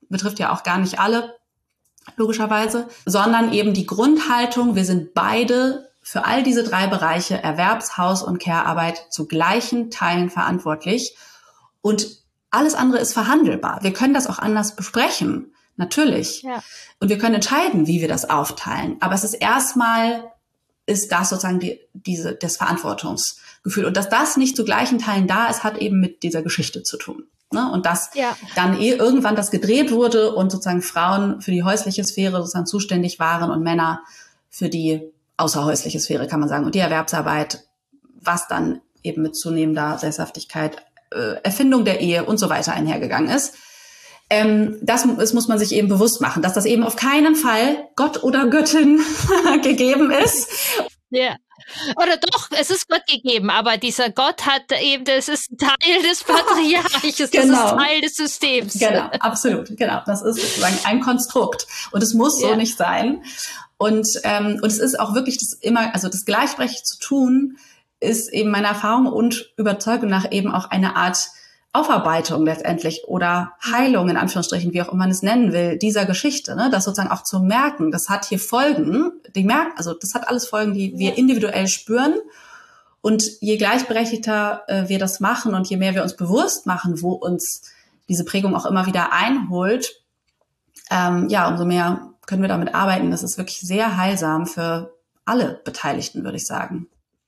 betrifft ja auch gar nicht alle, logischerweise, sondern eben die Grundhaltung, wir sind beide für all diese 3 Bereiche, Erwerbs-, Haus- und Care-Arbeit, zu gleichen Teilen verantwortlich. Und alles andere ist verhandelbar. Wir können das auch anders besprechen, natürlich. Ja. Und wir können entscheiden, wie wir das aufteilen. Aber es ist erstmal, ist das sozusagen das Verantwortungsgefühl. Und dass das nicht zu gleichen Teilen da ist, hat eben mit dieser Geschichte zu tun. Ne? Und dass dann irgendwann das gedreht wurde und sozusagen Frauen für die häusliche Sphäre sozusagen zuständig waren und Männer für die außerhäusliche Sphäre, kann man sagen, und die Erwerbsarbeit, was dann eben mit zunehmender Sesshaftigkeit, Erfindung der Ehe und so weiter einhergegangen ist. Das muss man sich eben bewusst machen, dass das eben auf keinen Fall Gott oder Göttin gegeben ist. Ja. Oder doch, es ist Gott gegeben, aber dieser Gott hat eben, das ist ein Teil des Patriarches, das ist Teil des Systems. Genau, absolut, genau. Das ist sozusagen ein Konstrukt und es muss so nicht sein. Und es ist auch wirklich das gleichberechtigt zu tun, ist eben meiner Erfahrung und Überzeugung nach eben auch eine Art Aufarbeitung letztendlich oder Heilung, in Anführungsstrichen, wie auch immer man es nennen will, dieser Geschichte, ne? Das sozusagen auch zu merken, das hat hier Folgen, das hat alles Folgen, die wir individuell spüren. Und je gleichberechtigter wir das machen und je mehr wir uns bewusst machen, wo uns diese Prägung auch immer wieder einholt, umso mehr können wir damit arbeiten. Das ist wirklich sehr heilsam für alle Beteiligten, würde ich sagen.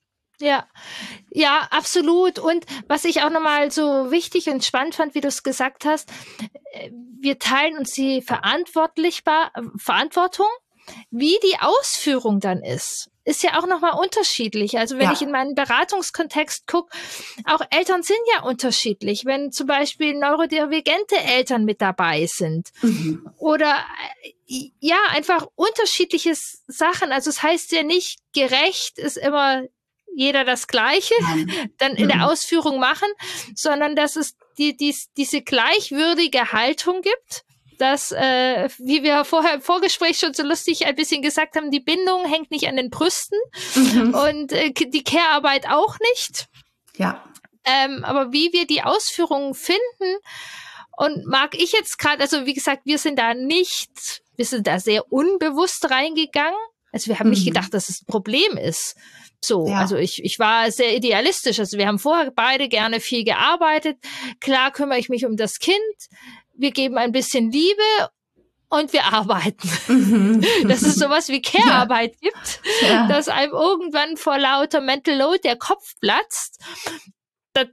Ja, absolut. Und was ich auch nochmal so wichtig und spannend fand, wie du es gesagt hast, wir teilen uns die Verantwortung. Wie die Ausführung dann ist ja auch nochmal unterschiedlich. Also wenn ich in meinen Beratungskontext gucke, auch Eltern sind ja unterschiedlich. Wenn zum Beispiel neurodivergente Eltern mit dabei sind oder einfach unterschiedliche Sachen. Also es heißt ja nicht, gerecht ist immer jeder das Gleiche, dann in der Ausführung machen, sondern dass es diese gleichwürdige Haltung gibt, dass, wie wir vorher im Vorgespräch schon so lustig ein bisschen gesagt haben, die Bindung hängt nicht an den Brüsten und die Care-Arbeit auch nicht. Ja. Aber wie wir die Ausführungen finden und mag ich jetzt gerade, also wie gesagt, wir sind da sehr unbewusst reingegangen. Also wir haben nicht gedacht, dass es ein Problem ist. Also ich war sehr idealistisch. Also wir haben vorher beide gerne viel gearbeitet. Klar kümmere ich mich um das Kind. Wir geben ein bisschen Liebe und wir arbeiten. Dass es sowas wie Care-Arbeit gibt, dass einem irgendwann vor lauter Mental Load der Kopf platzt. Das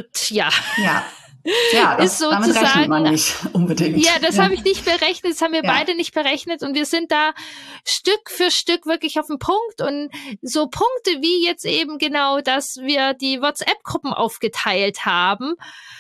ist sozusagen, damit rechnet man nicht unbedingt. Ja, das habe ich nicht berechnet, das haben wir beide nicht berechnet und wir sind da Stück für Stück wirklich auf den Punkt und so Punkte wie jetzt eben genau, dass wir die WhatsApp-Gruppen aufgeteilt haben.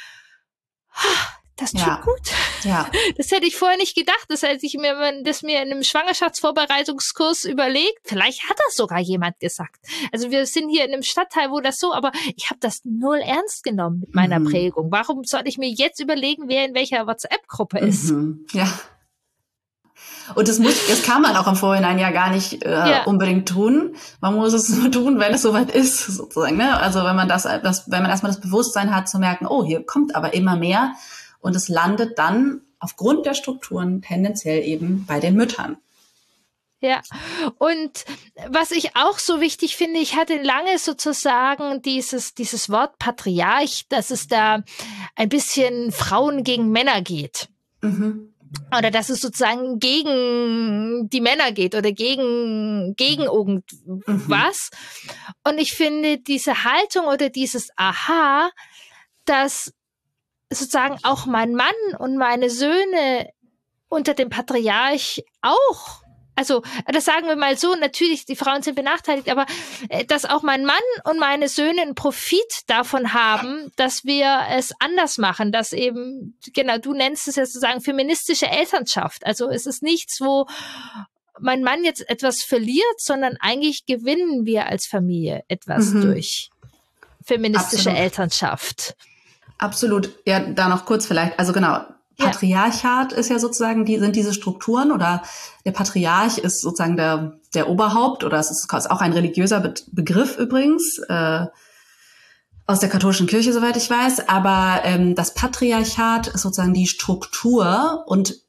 Das tut gut. Ja. Das hätte ich vorher nicht gedacht. Das hätte ich mir in einem Schwangerschaftsvorbereitungskurs überlegt. Vielleicht hat das sogar jemand gesagt. Also wir sind hier in einem Stadtteil, wo das so, aber ich habe das null ernst genommen mit meiner Prägung. Warum soll ich mir jetzt überlegen, wer in welcher WhatsApp-Gruppe ist? Ja. Und das kann man auch im Vorhinein ja gar nicht unbedingt tun. Man muss es nur tun, wenn es soweit ist, sozusagen. Ne? Also wenn man wenn man erstmal das Bewusstsein hat, zu merken, oh, hier kommt aber immer mehr. Und es landet dann aufgrund der Strukturen tendenziell eben bei den Müttern. Ja, und was ich auch so wichtig finde, ich hatte lange sozusagen dieses Wort Patriarch, dass es da ein bisschen Frauen gegen Männer geht. Oder dass es sozusagen gegen die Männer geht oder gegen irgendwas. Und ich finde diese Haltung oder dieses Aha, dass sozusagen auch mein Mann und meine Söhne unter dem Patriarch auch, also das sagen wir mal so, natürlich, die Frauen sind benachteiligt, aber dass auch mein Mann und meine Söhne einen Profit davon haben, dass wir es anders machen, dass eben, genau, du nennst es ja sozusagen feministische Elternschaft. Also es ist nichts, wo mein Mann jetzt etwas verliert, sondern eigentlich gewinnen wir als Familie etwas durch feministische Elternschaft. Absolut. Ja, da noch kurz vielleicht. Also genau, Patriarchat ist ja sozusagen, sind diese Strukturen oder der Patriarch ist sozusagen der Oberhaupt oder es ist auch ein religiöser Begriff übrigens, aus der katholischen Kirche, soweit ich weiß. Aber das Patriarchat ist sozusagen die Struktur und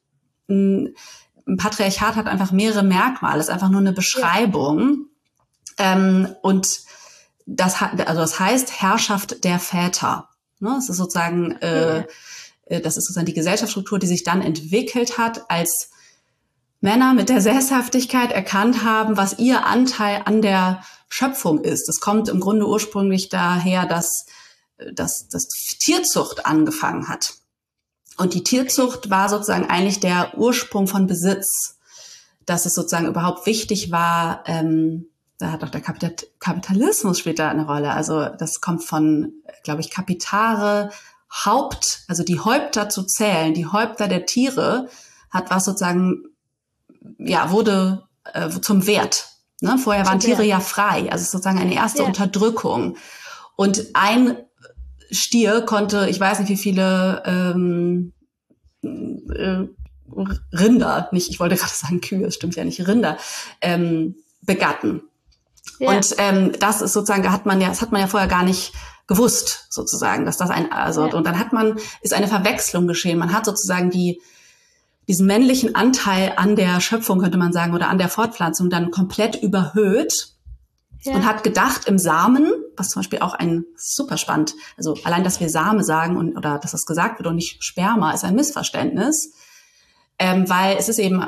ein Patriarchat hat einfach mehrere Merkmale, ist einfach nur eine Beschreibung. Und das heißt Herrschaft der Väter. Ne? Das ist sozusagen, die Gesellschaftsstruktur, die sich dann entwickelt hat, als Männer mit der Sesshaftigkeit erkannt haben, was ihr Anteil an der Schöpfung ist. Das kommt im Grunde ursprünglich daher, dass Tierzucht angefangen hat. Und die Tierzucht war sozusagen eigentlich der Ursprung von Besitz, dass es sozusagen überhaupt wichtig war. Da hat auch der Kapitalismus spielt da eine Rolle. Also das kommt von, glaube ich, Kapitare, also die Häupter zu zählen, die Häupter der Tiere, hat was sozusagen, wurde zum Wert. Ne? Vorher waren Tiere ja frei, also sozusagen eine erste Unterdrückung. Und ein Stier konnte, ich weiß nicht wie viele Rinder, ich wollte gerade sagen Kühe, das stimmt ja nicht, Rinder, begatten. Ja. Und das ist sozusagen, das hat man ja vorher gar nicht gewusst, sozusagen, dass das und dann ist eine Verwechslung geschehen. Man hat sozusagen diesen männlichen Anteil an der Schöpfung, könnte man sagen, oder an der Fortpflanzung dann komplett überhöht. Ja. Und hat gedacht, im Samen, was zum Beispiel auch super spannend, also allein, dass wir Same sagen oder dass das gesagt wird und nicht Sperma, ist ein Missverständnis, weil es ist eben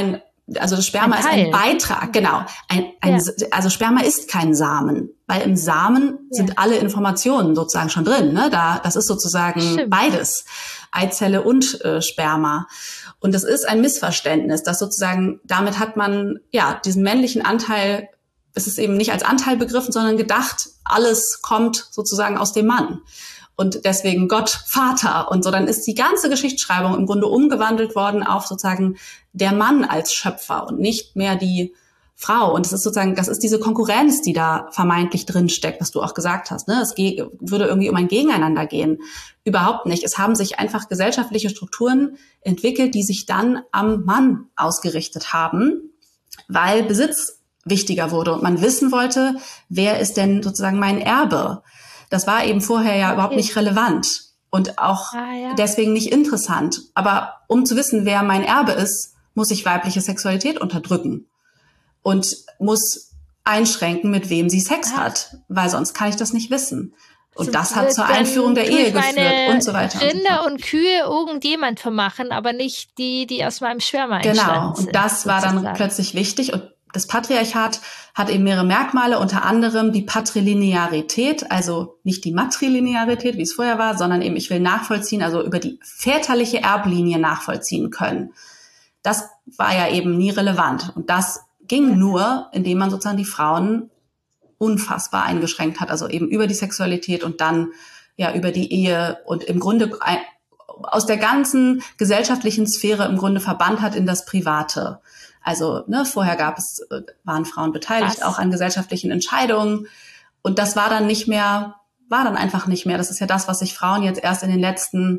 das Sperma ist ein Beitrag, genau. Also Sperma ist kein Samen, weil im Samen sind alle Informationen sozusagen schon drin. Ne? Das ist sozusagen beides, Eizelle und Sperma. Und das ist ein Missverständnis, dass sozusagen, damit hat man diesen männlichen Anteil, es ist eben nicht als Anteil begriffen, sondern gedacht, alles kommt sozusagen aus dem Mann. Und deswegen Gott, Vater und so. Dann ist die ganze Geschichtsschreibung im Grunde umgewandelt worden auf sozusagen der Mann als Schöpfer und nicht mehr die Frau. Und das ist diese Konkurrenz, die da vermeintlich drinsteckt, was du auch gesagt hast. Ne? Es würde irgendwie um ein Gegeneinander gehen. Überhaupt nicht. Es haben sich einfach gesellschaftliche Strukturen entwickelt, die sich dann am Mann ausgerichtet haben, weil Besitz wichtiger wurde und man wissen wollte, wer ist denn sozusagen mein Erbe? Das war eben vorher überhaupt nicht relevant und auch deswegen nicht interessant. Aber um zu wissen, wer mein Erbe ist, muss ich weibliche Sexualität unterdrücken und muss einschränken, mit wem sie Sex hat, weil sonst kann ich das nicht wissen. Und das hat zur Einführung der Ehe geführt und so weiter. Rinder und Kühe irgendjemand vermachen, aber nicht die aus meinem Sperma entstanden sind. Genau, und das war dann plötzlich wichtig. Und das Patriarchat hat eben mehrere Merkmale, unter anderem die Patrilinearität, also nicht die Matrilinearität, wie es vorher war, sondern eben ich will nachvollziehen, also über die väterliche Erblinie nachvollziehen können. Das war ja eben nie relevant. Und das ging nur, indem man sozusagen die Frauen unfassbar eingeschränkt hat, also eben über die Sexualität und dann über die Ehe und im Grunde aus der ganzen gesellschaftlichen Sphäre im Grunde verbannt hat in das Private. Also vorher waren Frauen beteiligt auch an gesellschaftlichen Entscheidungen und das war dann einfach nicht mehr. Das ist ja das, was sich Frauen jetzt erst in den letzten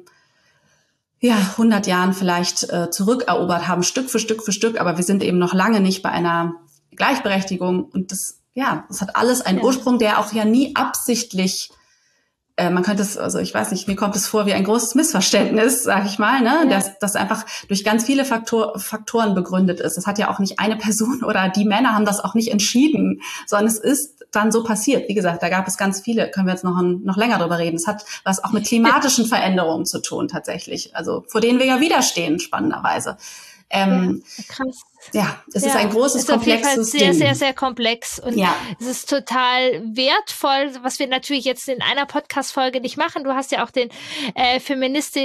100 Jahren vielleicht zurückerobert haben, Stück für Stück für Stück, aber wir sind eben noch lange nicht bei einer Gleichberechtigung und das hat alles einen Ursprung, der auch nie absichtlich man könnte es, also ich weiß nicht, mir kommt es vor wie ein großes Missverständnis, sag ich mal, ne, dass das einfach durch ganz viele Faktoren begründet ist. Das hat ja auch nicht eine Person oder die Männer haben das auch nicht entschieden, sondern es ist dann so passiert. Wie gesagt, da gab es ganz viele, können wir jetzt noch länger drüber reden. Es hat was auch mit klimatischen Veränderungen zu tun tatsächlich, also vor denen wir ja widerstehen, spannenderweise. Krass. Es ist ein großes, komplexes Ding. Sehr, sehr, sehr komplex. Und es ist total wertvoll, was wir natürlich jetzt in einer Podcast-Folge nicht machen. Du hast ja auch den Feminist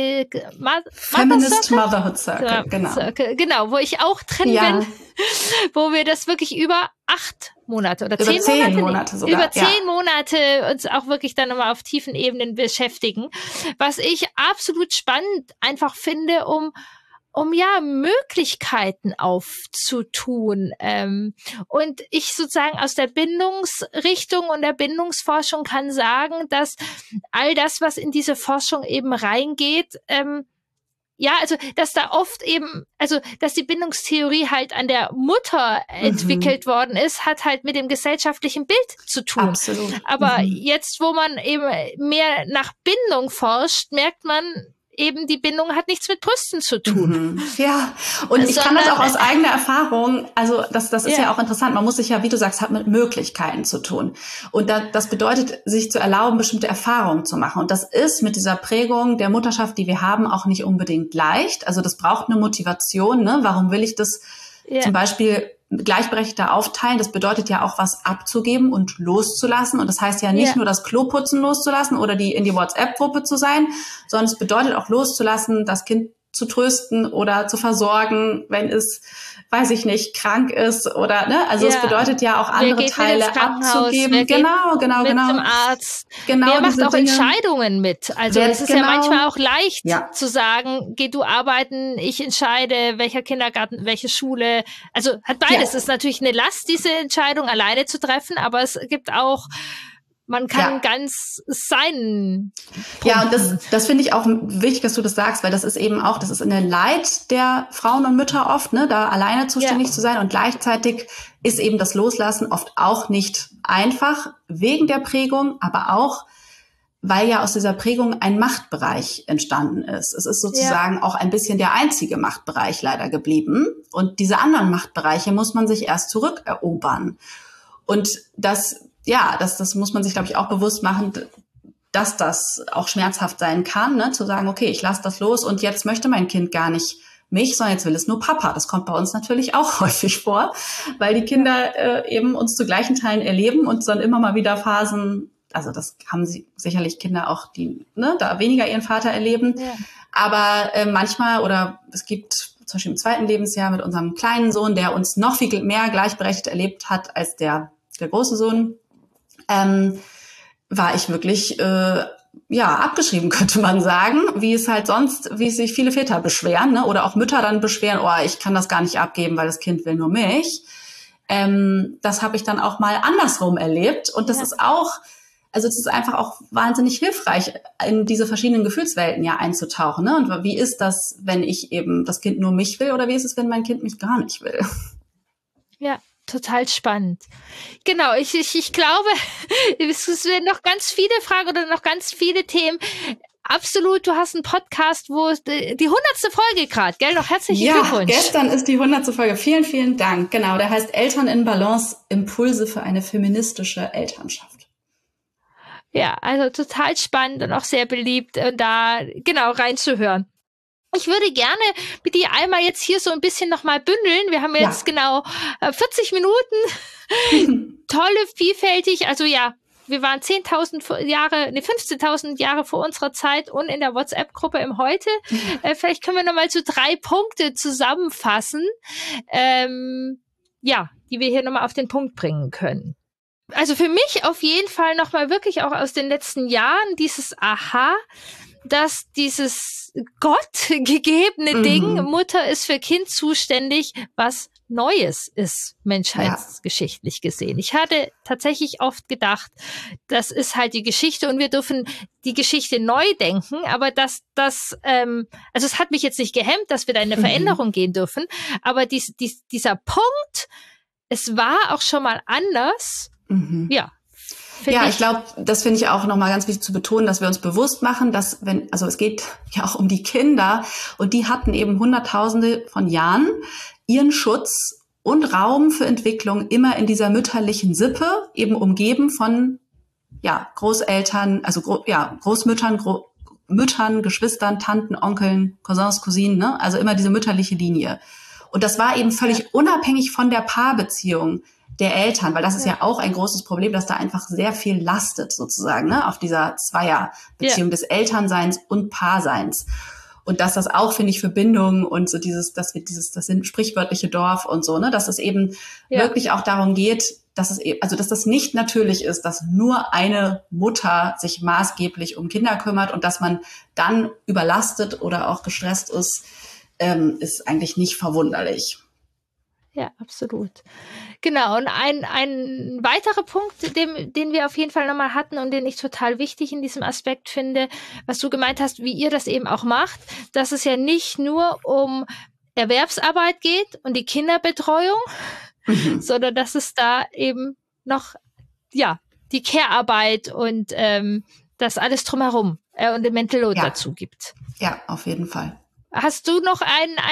Motherhood Circle, genau, wo ich auch drin bin, wo wir das wirklich über 8 Monate oder 10 Monate sogar, über 10 Monate uns auch wirklich dann nochmal auf tiefen Ebenen beschäftigen. Was ich absolut spannend einfach finde, um Möglichkeiten aufzutun. Und ich sozusagen aus der Bindungsrichtung und der Bindungsforschung kann sagen, dass all das, was in diese Forschung eben reingeht, also dass da oft eben, also dass die Bindungstheorie halt an der Mutter entwickelt worden ist, hat halt mit dem gesellschaftlichen Bild zu tun. Absolut. Aber jetzt, wo man eben mehr nach Bindung forscht, merkt man, eben die Bindung hat nichts mit Brüsten zu tun. Ja, und ich kann das auch aus eigener Erfahrung, also das ist ja auch interessant, man muss sich ja, wie du sagst, hat mit Möglichkeiten zu tun. Und das bedeutet, sich zu erlauben, bestimmte Erfahrungen zu machen. Und das ist mit dieser Prägung der Mutterschaft, die wir haben, auch nicht unbedingt leicht. Also das braucht eine Motivation, ne? Warum will ich das zum Beispiel gleichberechtigter aufteilen? Das bedeutet ja auch, was abzugeben und loszulassen. Und das heißt ja nicht nur das Kloputzen loszulassen oder in die WhatsApp-Gruppe zu sein, sondern es bedeutet auch loszulassen, das Kind zu trösten oder zu versorgen, wenn es, weiß ich nicht, krank ist oder, ne? Also es bedeutet ja auch andere Teile abzugeben. Genau. Zum Arzt. Genau. Wer macht auch Entscheidungen mit? Also es ist ja manchmal auch leicht zu sagen, geh du arbeiten, ich entscheide, welcher Kindergarten, welche Schule. Also hat beides. Es ist natürlich eine Last, diese Entscheidung alleine zu treffen, aber es gibt auch, man kann ganz sein. Ja, und das finde ich auch wichtig, dass du das sagst, weil das ist eben auch, das ist eine Leid der Frauen und Mütter oft, ne, da alleine zuständig zu sein, und gleichzeitig ist eben das Loslassen oft auch nicht einfach, wegen der Prägung, aber auch, weil ja aus dieser Prägung ein Machtbereich entstanden ist. Es ist sozusagen auch ein bisschen der einzige Machtbereich leider geblieben, und diese anderen Machtbereiche muss man sich erst zurückerobern. Und das muss man sich, glaube ich, auch bewusst machen, dass das auch schmerzhaft sein kann, ne? Zu sagen, okay, ich lasse das los und jetzt möchte mein Kind gar nicht mich, sondern jetzt will es nur Papa. Das kommt bei uns natürlich auch häufig vor, weil die Kinder eben uns zu gleichen Teilen erleben und dann immer mal wieder Phasen, also das haben sie sicherlich Kinder auch, die da weniger ihren Vater erleben, aber manchmal, oder es gibt zum Beispiel im 2. Lebensjahr mit unserem kleinen Sohn, der uns noch viel mehr gleichberechtigt erlebt hat als der große Sohn, war ich wirklich abgeschrieben, könnte man sagen, wie sich viele Väter beschweren, ne? Oder auch Mütter dann beschweren, ich kann das gar nicht abgeben, weil das Kind will nur mich. Das habe ich dann auch mal andersrum erlebt, und das ist auch, also es ist einfach auch wahnsinnig hilfreich, in diese verschiedenen Gefühlswelten einzutauchen, ne? Und wie ist das, wenn ich eben das Kind nur mich will, oder wie ist es, wenn mein Kind mich gar nicht will? Ja. Total spannend. Genau, ich glaube, es werden noch ganz viele Fragen oder noch ganz viele Themen. Absolut, du hast einen Podcast, wo die 100. Folge gerade, gell? Noch herzlichen Glückwunsch. Ja, gestern ist die 100. Folge. Vielen, vielen Dank. Genau, der heißt Eltern in Balance, Impulse für eine feministische Elternschaft. Ja, also total spannend und auch sehr beliebt, da reinzuhören. Ich würde gerne mit dir einmal jetzt hier so ein bisschen nochmal bündeln. Wir haben jetzt genau 40 Minuten. Tolle, vielfältig. Also wir waren 15.000 Jahre vor unserer Zeit und in der WhatsApp-Gruppe im Heute. Vielleicht können wir nochmal so 3 Punkte zusammenfassen, die wir hier nochmal auf den Punkt bringen können. Also für mich auf jeden Fall nochmal wirklich auch aus den letzten Jahren dieses Aha, dass dieses Gott gegebene Ding, Mutter ist für Kind zuständig, was Neues ist, menschheitsgeschichtlich gesehen. Ich hatte tatsächlich oft gedacht, das ist halt die Geschichte und wir dürfen die Geschichte neu denken, aber also es hat mich jetzt nicht gehemmt, dass wir da in eine Veränderung gehen dürfen, aber dieser Punkt, es war auch schon mal anders, ich glaube, das finde ich auch nochmal ganz wichtig zu betonen, dass wir uns bewusst machen, dass es geht ja auch um die Kinder, und die hatten eben Hunderttausende von Jahren ihren Schutz und Raum für Entwicklung immer in dieser mütterlichen Sippe, eben umgeben von Großeltern, also Großmüttern, Müttern, Geschwistern, Tanten, Onkeln, Cousins, Cousinen, ne? Also immer diese mütterliche Linie. Und das war eben völlig unabhängig von der Paarbeziehung der Eltern, weil das ist ja auch ein großes Problem, dass da einfach sehr viel lastet sozusagen, ne, auf dieser Zweierbeziehung des Elternseins und Paarseins. Und dass das auch, finde ich, für Bindung und so das sind sprichwörtliche Dorf und so, ne, dass es eben wirklich auch darum geht, dass dass das nicht natürlich ist, dass nur eine Mutter sich maßgeblich um Kinder kümmert und dass man dann überlastet oder auch gestresst ist eigentlich nicht verwunderlich. Ja, absolut. Genau, und ein weiterer Punkt, den wir auf jeden Fall nochmal hatten und den ich total wichtig in diesem Aspekt finde, was du gemeint hast, wie ihr das eben auch macht, dass es ja nicht nur um Erwerbsarbeit geht und die Kinderbetreuung, sondern dass es da eben noch, die Care-Arbeit und das alles drumherum und den Mental Load Ja. dazu gibt. Ja, auf jeden Fall. Hast du noch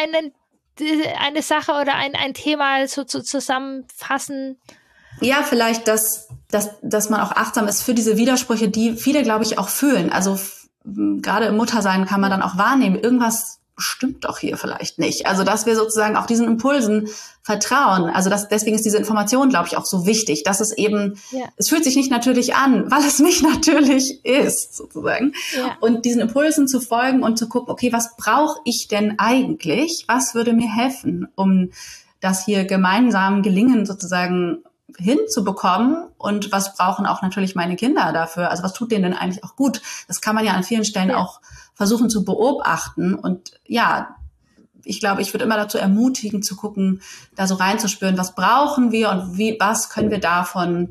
eine Sache oder ein Thema so zu zusammenfassen? Ja, vielleicht, dass man auch achtsam ist für diese Widersprüche, die viele, glaube ich, auch fühlen. Also gerade im Muttersein kann man dann auch wahrnehmen, irgendwas stimmt doch hier vielleicht nicht. Also dass wir sozusagen auch diesen Impulsen vertrauen. Also deswegen ist diese Information, glaube ich, auch so wichtig, dass es eben, es fühlt sich nicht natürlich an, weil es nicht natürlich ist, sozusagen. Ja. Und diesen Impulsen zu folgen und zu gucken, okay, was brauche ich denn eigentlich? Was würde mir helfen, um das hier gemeinsam gelingen, sozusagen hinzubekommen, und was brauchen auch natürlich meine Kinder dafür? Also was tut denen denn eigentlich auch gut? Das kann man ja an vielen Stellen auch versuchen zu beobachten. Und ja, ich glaube, ich würde immer dazu ermutigen, zu gucken, da so reinzuspüren, was brauchen wir und was können wir davon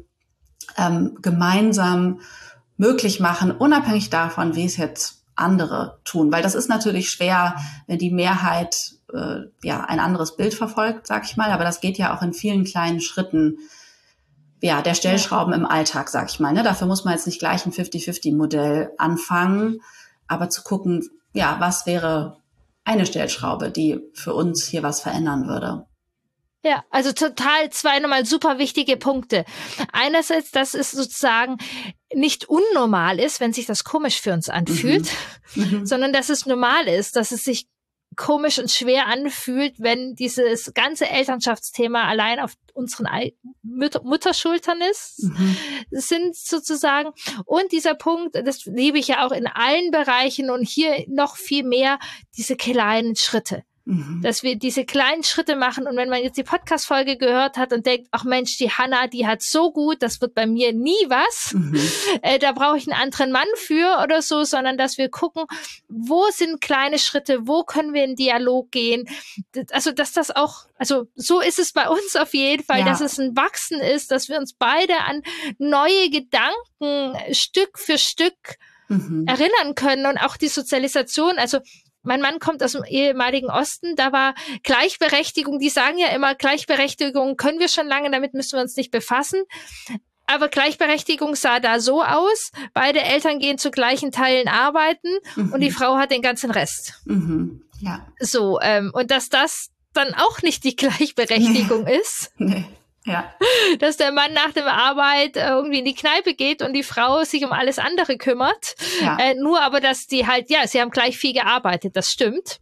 gemeinsam möglich machen, unabhängig davon, wie es jetzt andere tun. Weil das ist natürlich schwer, wenn die Mehrheit ein anderes Bild verfolgt, sag ich mal. Aber das geht ja auch in vielen kleinen Schritten, der Stellschrauben im Alltag, sag ich mal. Ne? Dafür muss man jetzt nicht gleich ein 50-50-Modell anfangen, aber zu gucken, was wäre eine Stellschraube, die für uns hier was verändern würde. Ja, also total zwei nochmal super wichtige Punkte. Einerseits, dass es sozusagen nicht unnormal ist, wenn sich das komisch für uns anfühlt, sondern dass es normal ist, dass es sich komisch und schwer anfühlt, wenn dieses ganze Elternschaftsthema allein auf unseren Mutterschultern sind sozusagen. Und dieser Punkt, das liebe ich ja auch in allen Bereichen und hier noch viel mehr, diese kleinen Schritte. Dass wir diese kleinen Schritte machen, und wenn man jetzt die Podcast-Folge gehört hat und denkt, ach Mensch, die Hannah, die hat so gut, das wird bei mir nie was, da brauche ich einen anderen Mann für oder so, sondern dass wir gucken, wo sind kleine Schritte, wo können wir in Dialog gehen, also dass das auch, also so ist es bei uns auf jeden Fall, dass es ein Wachsen ist, dass wir uns beide an neue Gedanken Stück für Stück erinnern können, und auch die Sozialisation, also mein Mann kommt aus dem ehemaligen Osten, da war Gleichberechtigung, die sagen ja immer, Gleichberechtigung können wir schon lange, damit müssen wir uns nicht befassen. Aber Gleichberechtigung sah da so aus, beide Eltern gehen zu gleichen Teilen arbeiten und die Frau hat den ganzen Rest. Ja. So, und dass das dann auch nicht die Gleichberechtigung ist. Nee. Ja. Dass der Mann nach der Arbeit irgendwie in die Kneipe geht und die Frau sich um alles andere kümmert. Ja. Nur aber, dass die halt, sie haben gleich viel gearbeitet, das stimmt.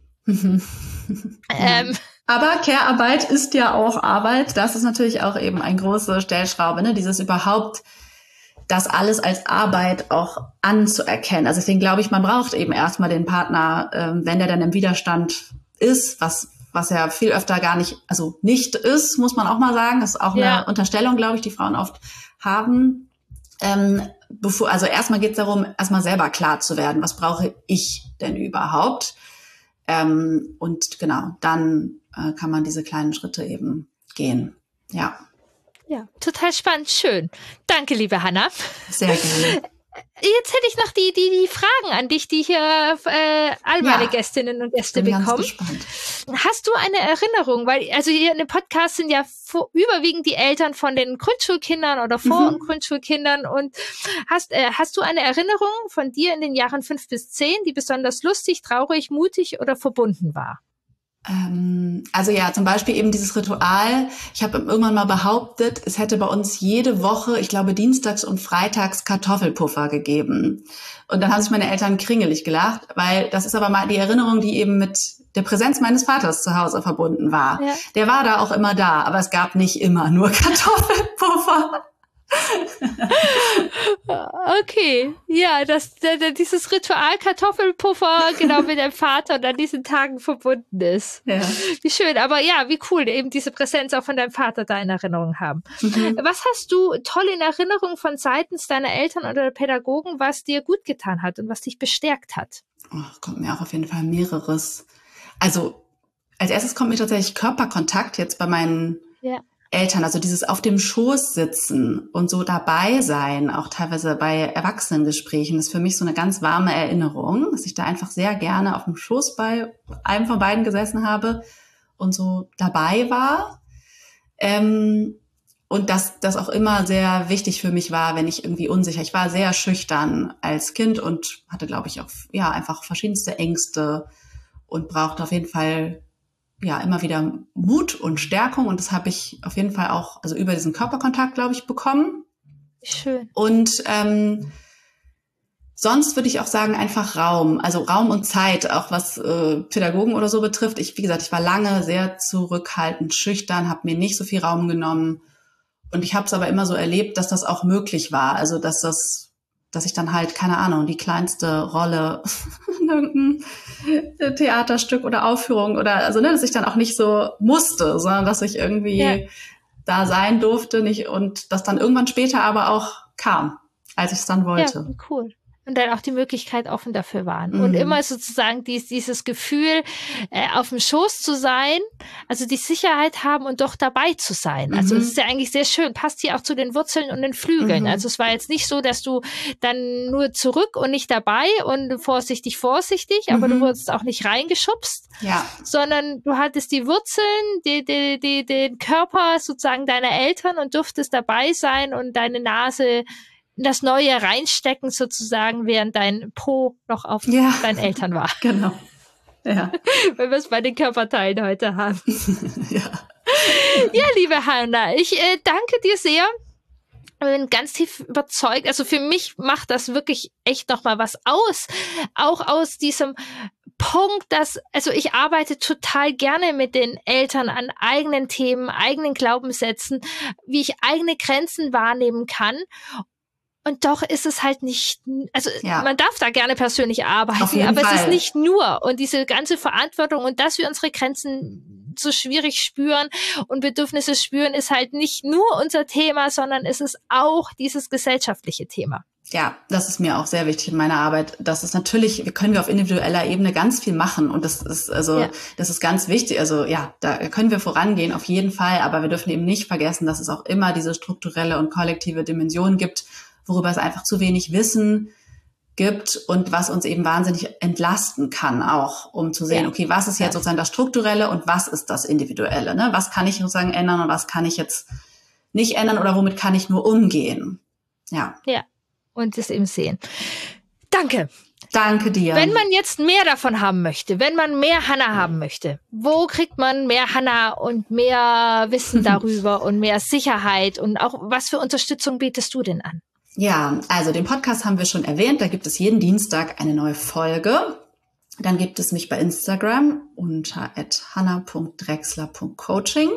Aber Care-Arbeit ist ja auch Arbeit. Das ist natürlich auch eben eine große Stellschraube, ne? Dieses überhaupt, das alles als Arbeit auch anzuerkennen. Also deswegen glaube ich, man braucht eben erstmal den Partner, wenn der dann im Widerstand ist, was ja viel öfter gar nicht, also nicht ist, muss man auch mal sagen. Das ist auch eine Unterstellung, glaube ich, die Frauen oft haben. Also erstmal geht es darum, erstmal selber klar zu werden, was brauche ich denn überhaupt? Und genau, dann kann man diese kleinen Schritte eben gehen. Ja. Ja, total spannend, schön. Danke, liebe Hannah. Sehr gerne. Jetzt hätte ich noch die Fragen an dich, die hier all meine Gästinnen und Gäste bekommen. Ganz gespannt. Hast du eine Erinnerung? Weil, also hier in dem Podcast sind ja überwiegend die Eltern von den Grundschulkindern oder Vor- und Grundschulkindern. Und hast du eine Erinnerung von dir in den Jahren 5 bis 10, die besonders lustig, traurig, mutig oder verbunden war? Also ja, zum Beispiel eben dieses Ritual. Ich habe irgendwann mal behauptet, es hätte bei uns jede Woche, ich glaube dienstags und freitags Kartoffelpuffer gegeben. Und dann haben sich meine Eltern kringelig gelacht, weil das ist aber mal die Erinnerung, die eben mit der Präsenz meines Vaters zu Hause verbunden war. Ja. Der war da auch immer da, aber es gab nicht immer nur Kartoffelpuffer. Okay, ja, dieses Ritual Kartoffelpuffer genau mit dem Vater und an diesen Tagen verbunden ist. Ja. Wie schön, aber ja, wie cool, eben diese Präsenz auch von deinem Vater da in Erinnerung haben. Was hast du toll in Erinnerung von seitens deiner Eltern oder der Pädagogen, was dir gut getan hat und was dich bestärkt hat? Kommt mir auch auf jeden Fall mehreres. Also als erstes kommt mir tatsächlich Körperkontakt jetzt bei meinen Eltern, also dieses auf dem Schoß sitzen und so dabei sein, auch teilweise bei Erwachsenengesprächen, ist für mich so eine ganz warme Erinnerung, dass ich da einfach sehr gerne auf dem Schoß bei einem von beiden gesessen habe und so dabei war. Und das auch immer sehr wichtig für mich war, wenn ich irgendwie unsicher. Ich war sehr schüchtern als Kind und hatte, glaube ich, auch einfach verschiedenste Ängste und brauchte auf jeden Fall immer wieder Mut und Stärkung. Und das habe ich auf jeden Fall auch, also über diesen Körperkontakt, glaube ich, bekommen. Schön. Und sonst würde ich auch sagen, einfach Raum, also Raum und Zeit, auch was Pädagogen oder so betrifft. Wie gesagt, ich war lange sehr zurückhaltend, schüchtern, habe mir nicht so viel Raum genommen. Und ich habe es aber immer so erlebt, dass das auch möglich war. Also dass ich dann halt, keine Ahnung, die kleinste Rolle in irgendeinem Theaterstück oder Aufführung dass ich dann auch nicht so musste, sondern dass ich irgendwie da sein durfte, nicht, und das dann irgendwann später aber auch kam, als ich es dann wollte. Ja, cool. Und dann auch die Möglichkeit offen dafür waren. Und immer sozusagen dieses Gefühl, auf dem Schoß zu sein, also die Sicherheit haben und doch dabei zu sein. Also es ist ja eigentlich sehr schön, passt hier auch zu den Wurzeln und den Flügeln. Also es war jetzt nicht so, dass du dann nur zurück und nicht dabei und vorsichtig, aber du wurdest auch nicht reingeschubst, sondern du hattest die Wurzeln, den Körper sozusagen deiner Eltern und durftest dabei sein und deine Nase das Neue reinstecken sozusagen, während dein Po noch auf deinen Eltern war. Genau. Ja. Wenn wir es bei den Körperteilen heute haben. Ja, liebe Hanna, ich danke dir sehr. Ich bin ganz tief überzeugt. Also für mich macht das wirklich echt nochmal was aus. Auch aus diesem Punkt, also ich arbeite total gerne mit den Eltern an eigenen Themen, eigenen Glaubenssätzen, wie ich eigene Grenzen wahrnehmen kann. Und doch ist es halt nicht, also man darf da gerne persönlich arbeiten, aber es ist nicht nur. Und diese ganze Verantwortung und dass wir unsere Grenzen so schwierig spüren und Bedürfnisse spüren, ist halt nicht nur unser Thema, sondern es ist auch dieses gesellschaftliche Thema. Ja, das ist mir auch sehr wichtig in meiner Arbeit. Das ist natürlich, können wir auf individueller Ebene ganz viel machen. Und das ist ganz wichtig. Also da können wir vorangehen, auf jeden Fall. Aber wir dürfen eben nicht vergessen, dass es auch immer diese strukturelle und kollektive Dimension gibt, worüber es einfach zu wenig Wissen gibt und was uns eben wahnsinnig entlasten kann auch, um zu sehen, okay, was ist jetzt sozusagen das Strukturelle und was ist das Individuelle, ne? Was kann ich sozusagen ändern und was kann ich jetzt nicht ändern oder womit kann ich nur umgehen? Ja. Ja, und das eben sehen. Danke. Danke dir. Wenn man jetzt mehr davon haben möchte, wenn man mehr Hanna haben möchte, wo kriegt man mehr Hanna und mehr Wissen darüber und mehr Sicherheit und auch was für Unterstützung bietest du denn an? Ja, also den Podcast haben wir schon erwähnt. Da gibt es jeden Dienstag eine neue Folge. Dann gibt es mich bei Instagram unter @hanna.drexler.coaching.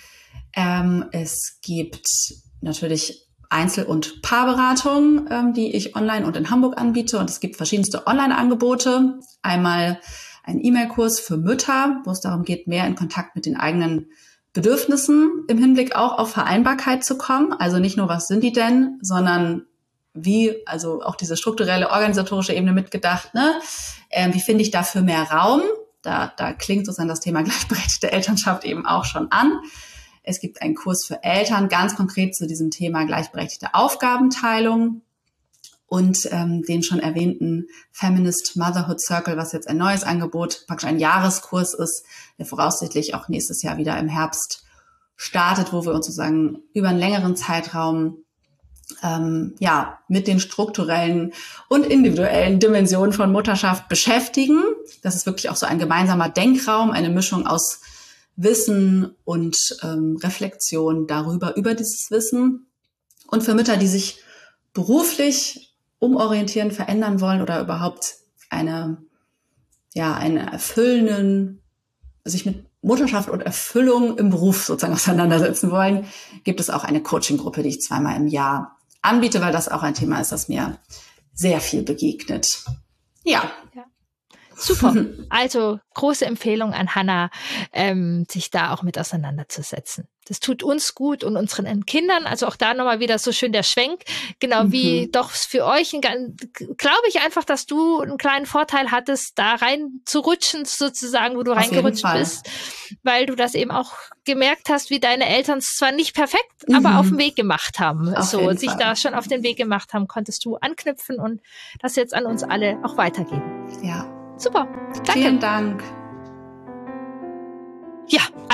Es gibt natürlich Einzel- und Paarberatung, die ich online und in Hamburg anbiete. Und es gibt verschiedenste Online-Angebote. Einmal einen E-Mail-Kurs für Mütter, wo es darum geht, mehr in Kontakt mit den eigenen Bedürfnissen im Hinblick auch auf Vereinbarkeit zu kommen. Also nicht nur, was sind die denn, sondern wie, also auch diese strukturelle, organisatorische Ebene mitgedacht, ne? Wie finde ich dafür mehr Raum? Da klingt sozusagen das Thema gleichberechtigte Elternschaft eben auch schon an. Es gibt einen Kurs für Eltern, ganz konkret zu diesem Thema gleichberechtigte Aufgabenteilung und den schon erwähnten Feminist Motherhood Circle, was jetzt ein neues Angebot, praktisch ein Jahreskurs ist, der voraussichtlich auch nächstes Jahr wieder im Herbst startet, wo wir uns sozusagen über einen längeren Zeitraum mit den strukturellen und individuellen Dimensionen von Mutterschaft beschäftigen. Das ist wirklich auch so ein gemeinsamer Denkraum, eine Mischung aus Wissen und Reflexion darüber, über dieses Wissen. Und für Mütter, die sich beruflich umorientieren, verändern wollen oder überhaupt eine erfüllenden, sich mit Mutterschaft und Erfüllung im Beruf sozusagen auseinandersetzen wollen, gibt es auch eine Coaching-Gruppe, die ich 2-mal im Jahr anbiete, weil das auch ein Thema ist, das mir sehr viel begegnet. Ja. Super. Also große Empfehlung an Hanna, sich da auch mit auseinanderzusetzen. Das tut uns gut und unseren Kindern. Also auch da nochmal wieder so schön der Schwenk. Genau wie doch für euch, glaube ich einfach, dass du einen kleinen Vorteil hattest, da rein zu rutschen sozusagen, wo du reingerutscht bist. Weil du das eben auch gemerkt hast, wie deine Eltern es zwar nicht perfekt, aber auf den Weg gemacht haben. So, sich da schon auf den Weg gemacht haben, konntest du anknüpfen und das jetzt an uns alle auch weitergeben. Ja. Super. Danke. Vielen Dank. Ja, eine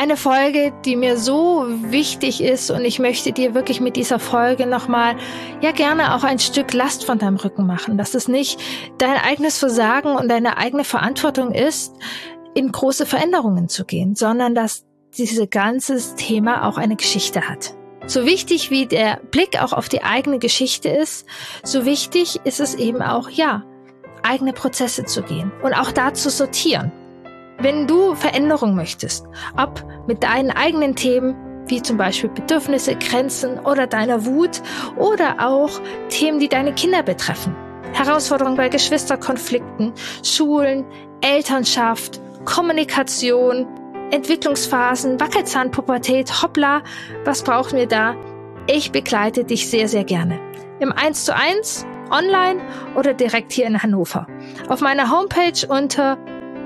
eine Folge, die mir so wichtig ist und ich möchte dir wirklich mit dieser Folge nochmal, gerne auch ein Stück Last von deinem Rücken machen, dass es nicht dein eigenes Versagen und deine eigene Verantwortung ist, in große Veränderungen zu gehen, sondern dass dieses ganze Thema auch eine Geschichte hat. So wichtig wie der Blick auch auf die eigene Geschichte ist, so wichtig ist es eben auch, eigene Prozesse zu gehen und auch da zu sortieren. Wenn du Veränderung möchtest, ob mit deinen eigenen Themen, wie zum Beispiel Bedürfnisse, Grenzen oder deiner Wut oder auch Themen, die deine Kinder betreffen, Herausforderungen bei Geschwisterkonflikten, Schulen, Elternschaft, Kommunikation, Entwicklungsphasen, Wackelzahnpubertät, hoppla, was brauchen wir da? Ich begleite dich sehr, sehr gerne. Im 1:1, online oder direkt hier in Hannover. Auf meiner Homepage unter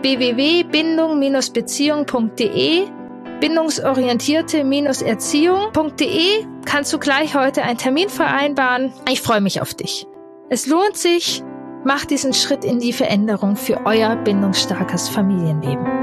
www.bindung-beziehung.de bindungsorientierte-erziehung.de kannst du gleich heute einen Termin vereinbaren. Ich freue mich auf dich. Es lohnt sich, macht diesen Schritt in die Veränderung für euer bindungsstarkes Familienleben.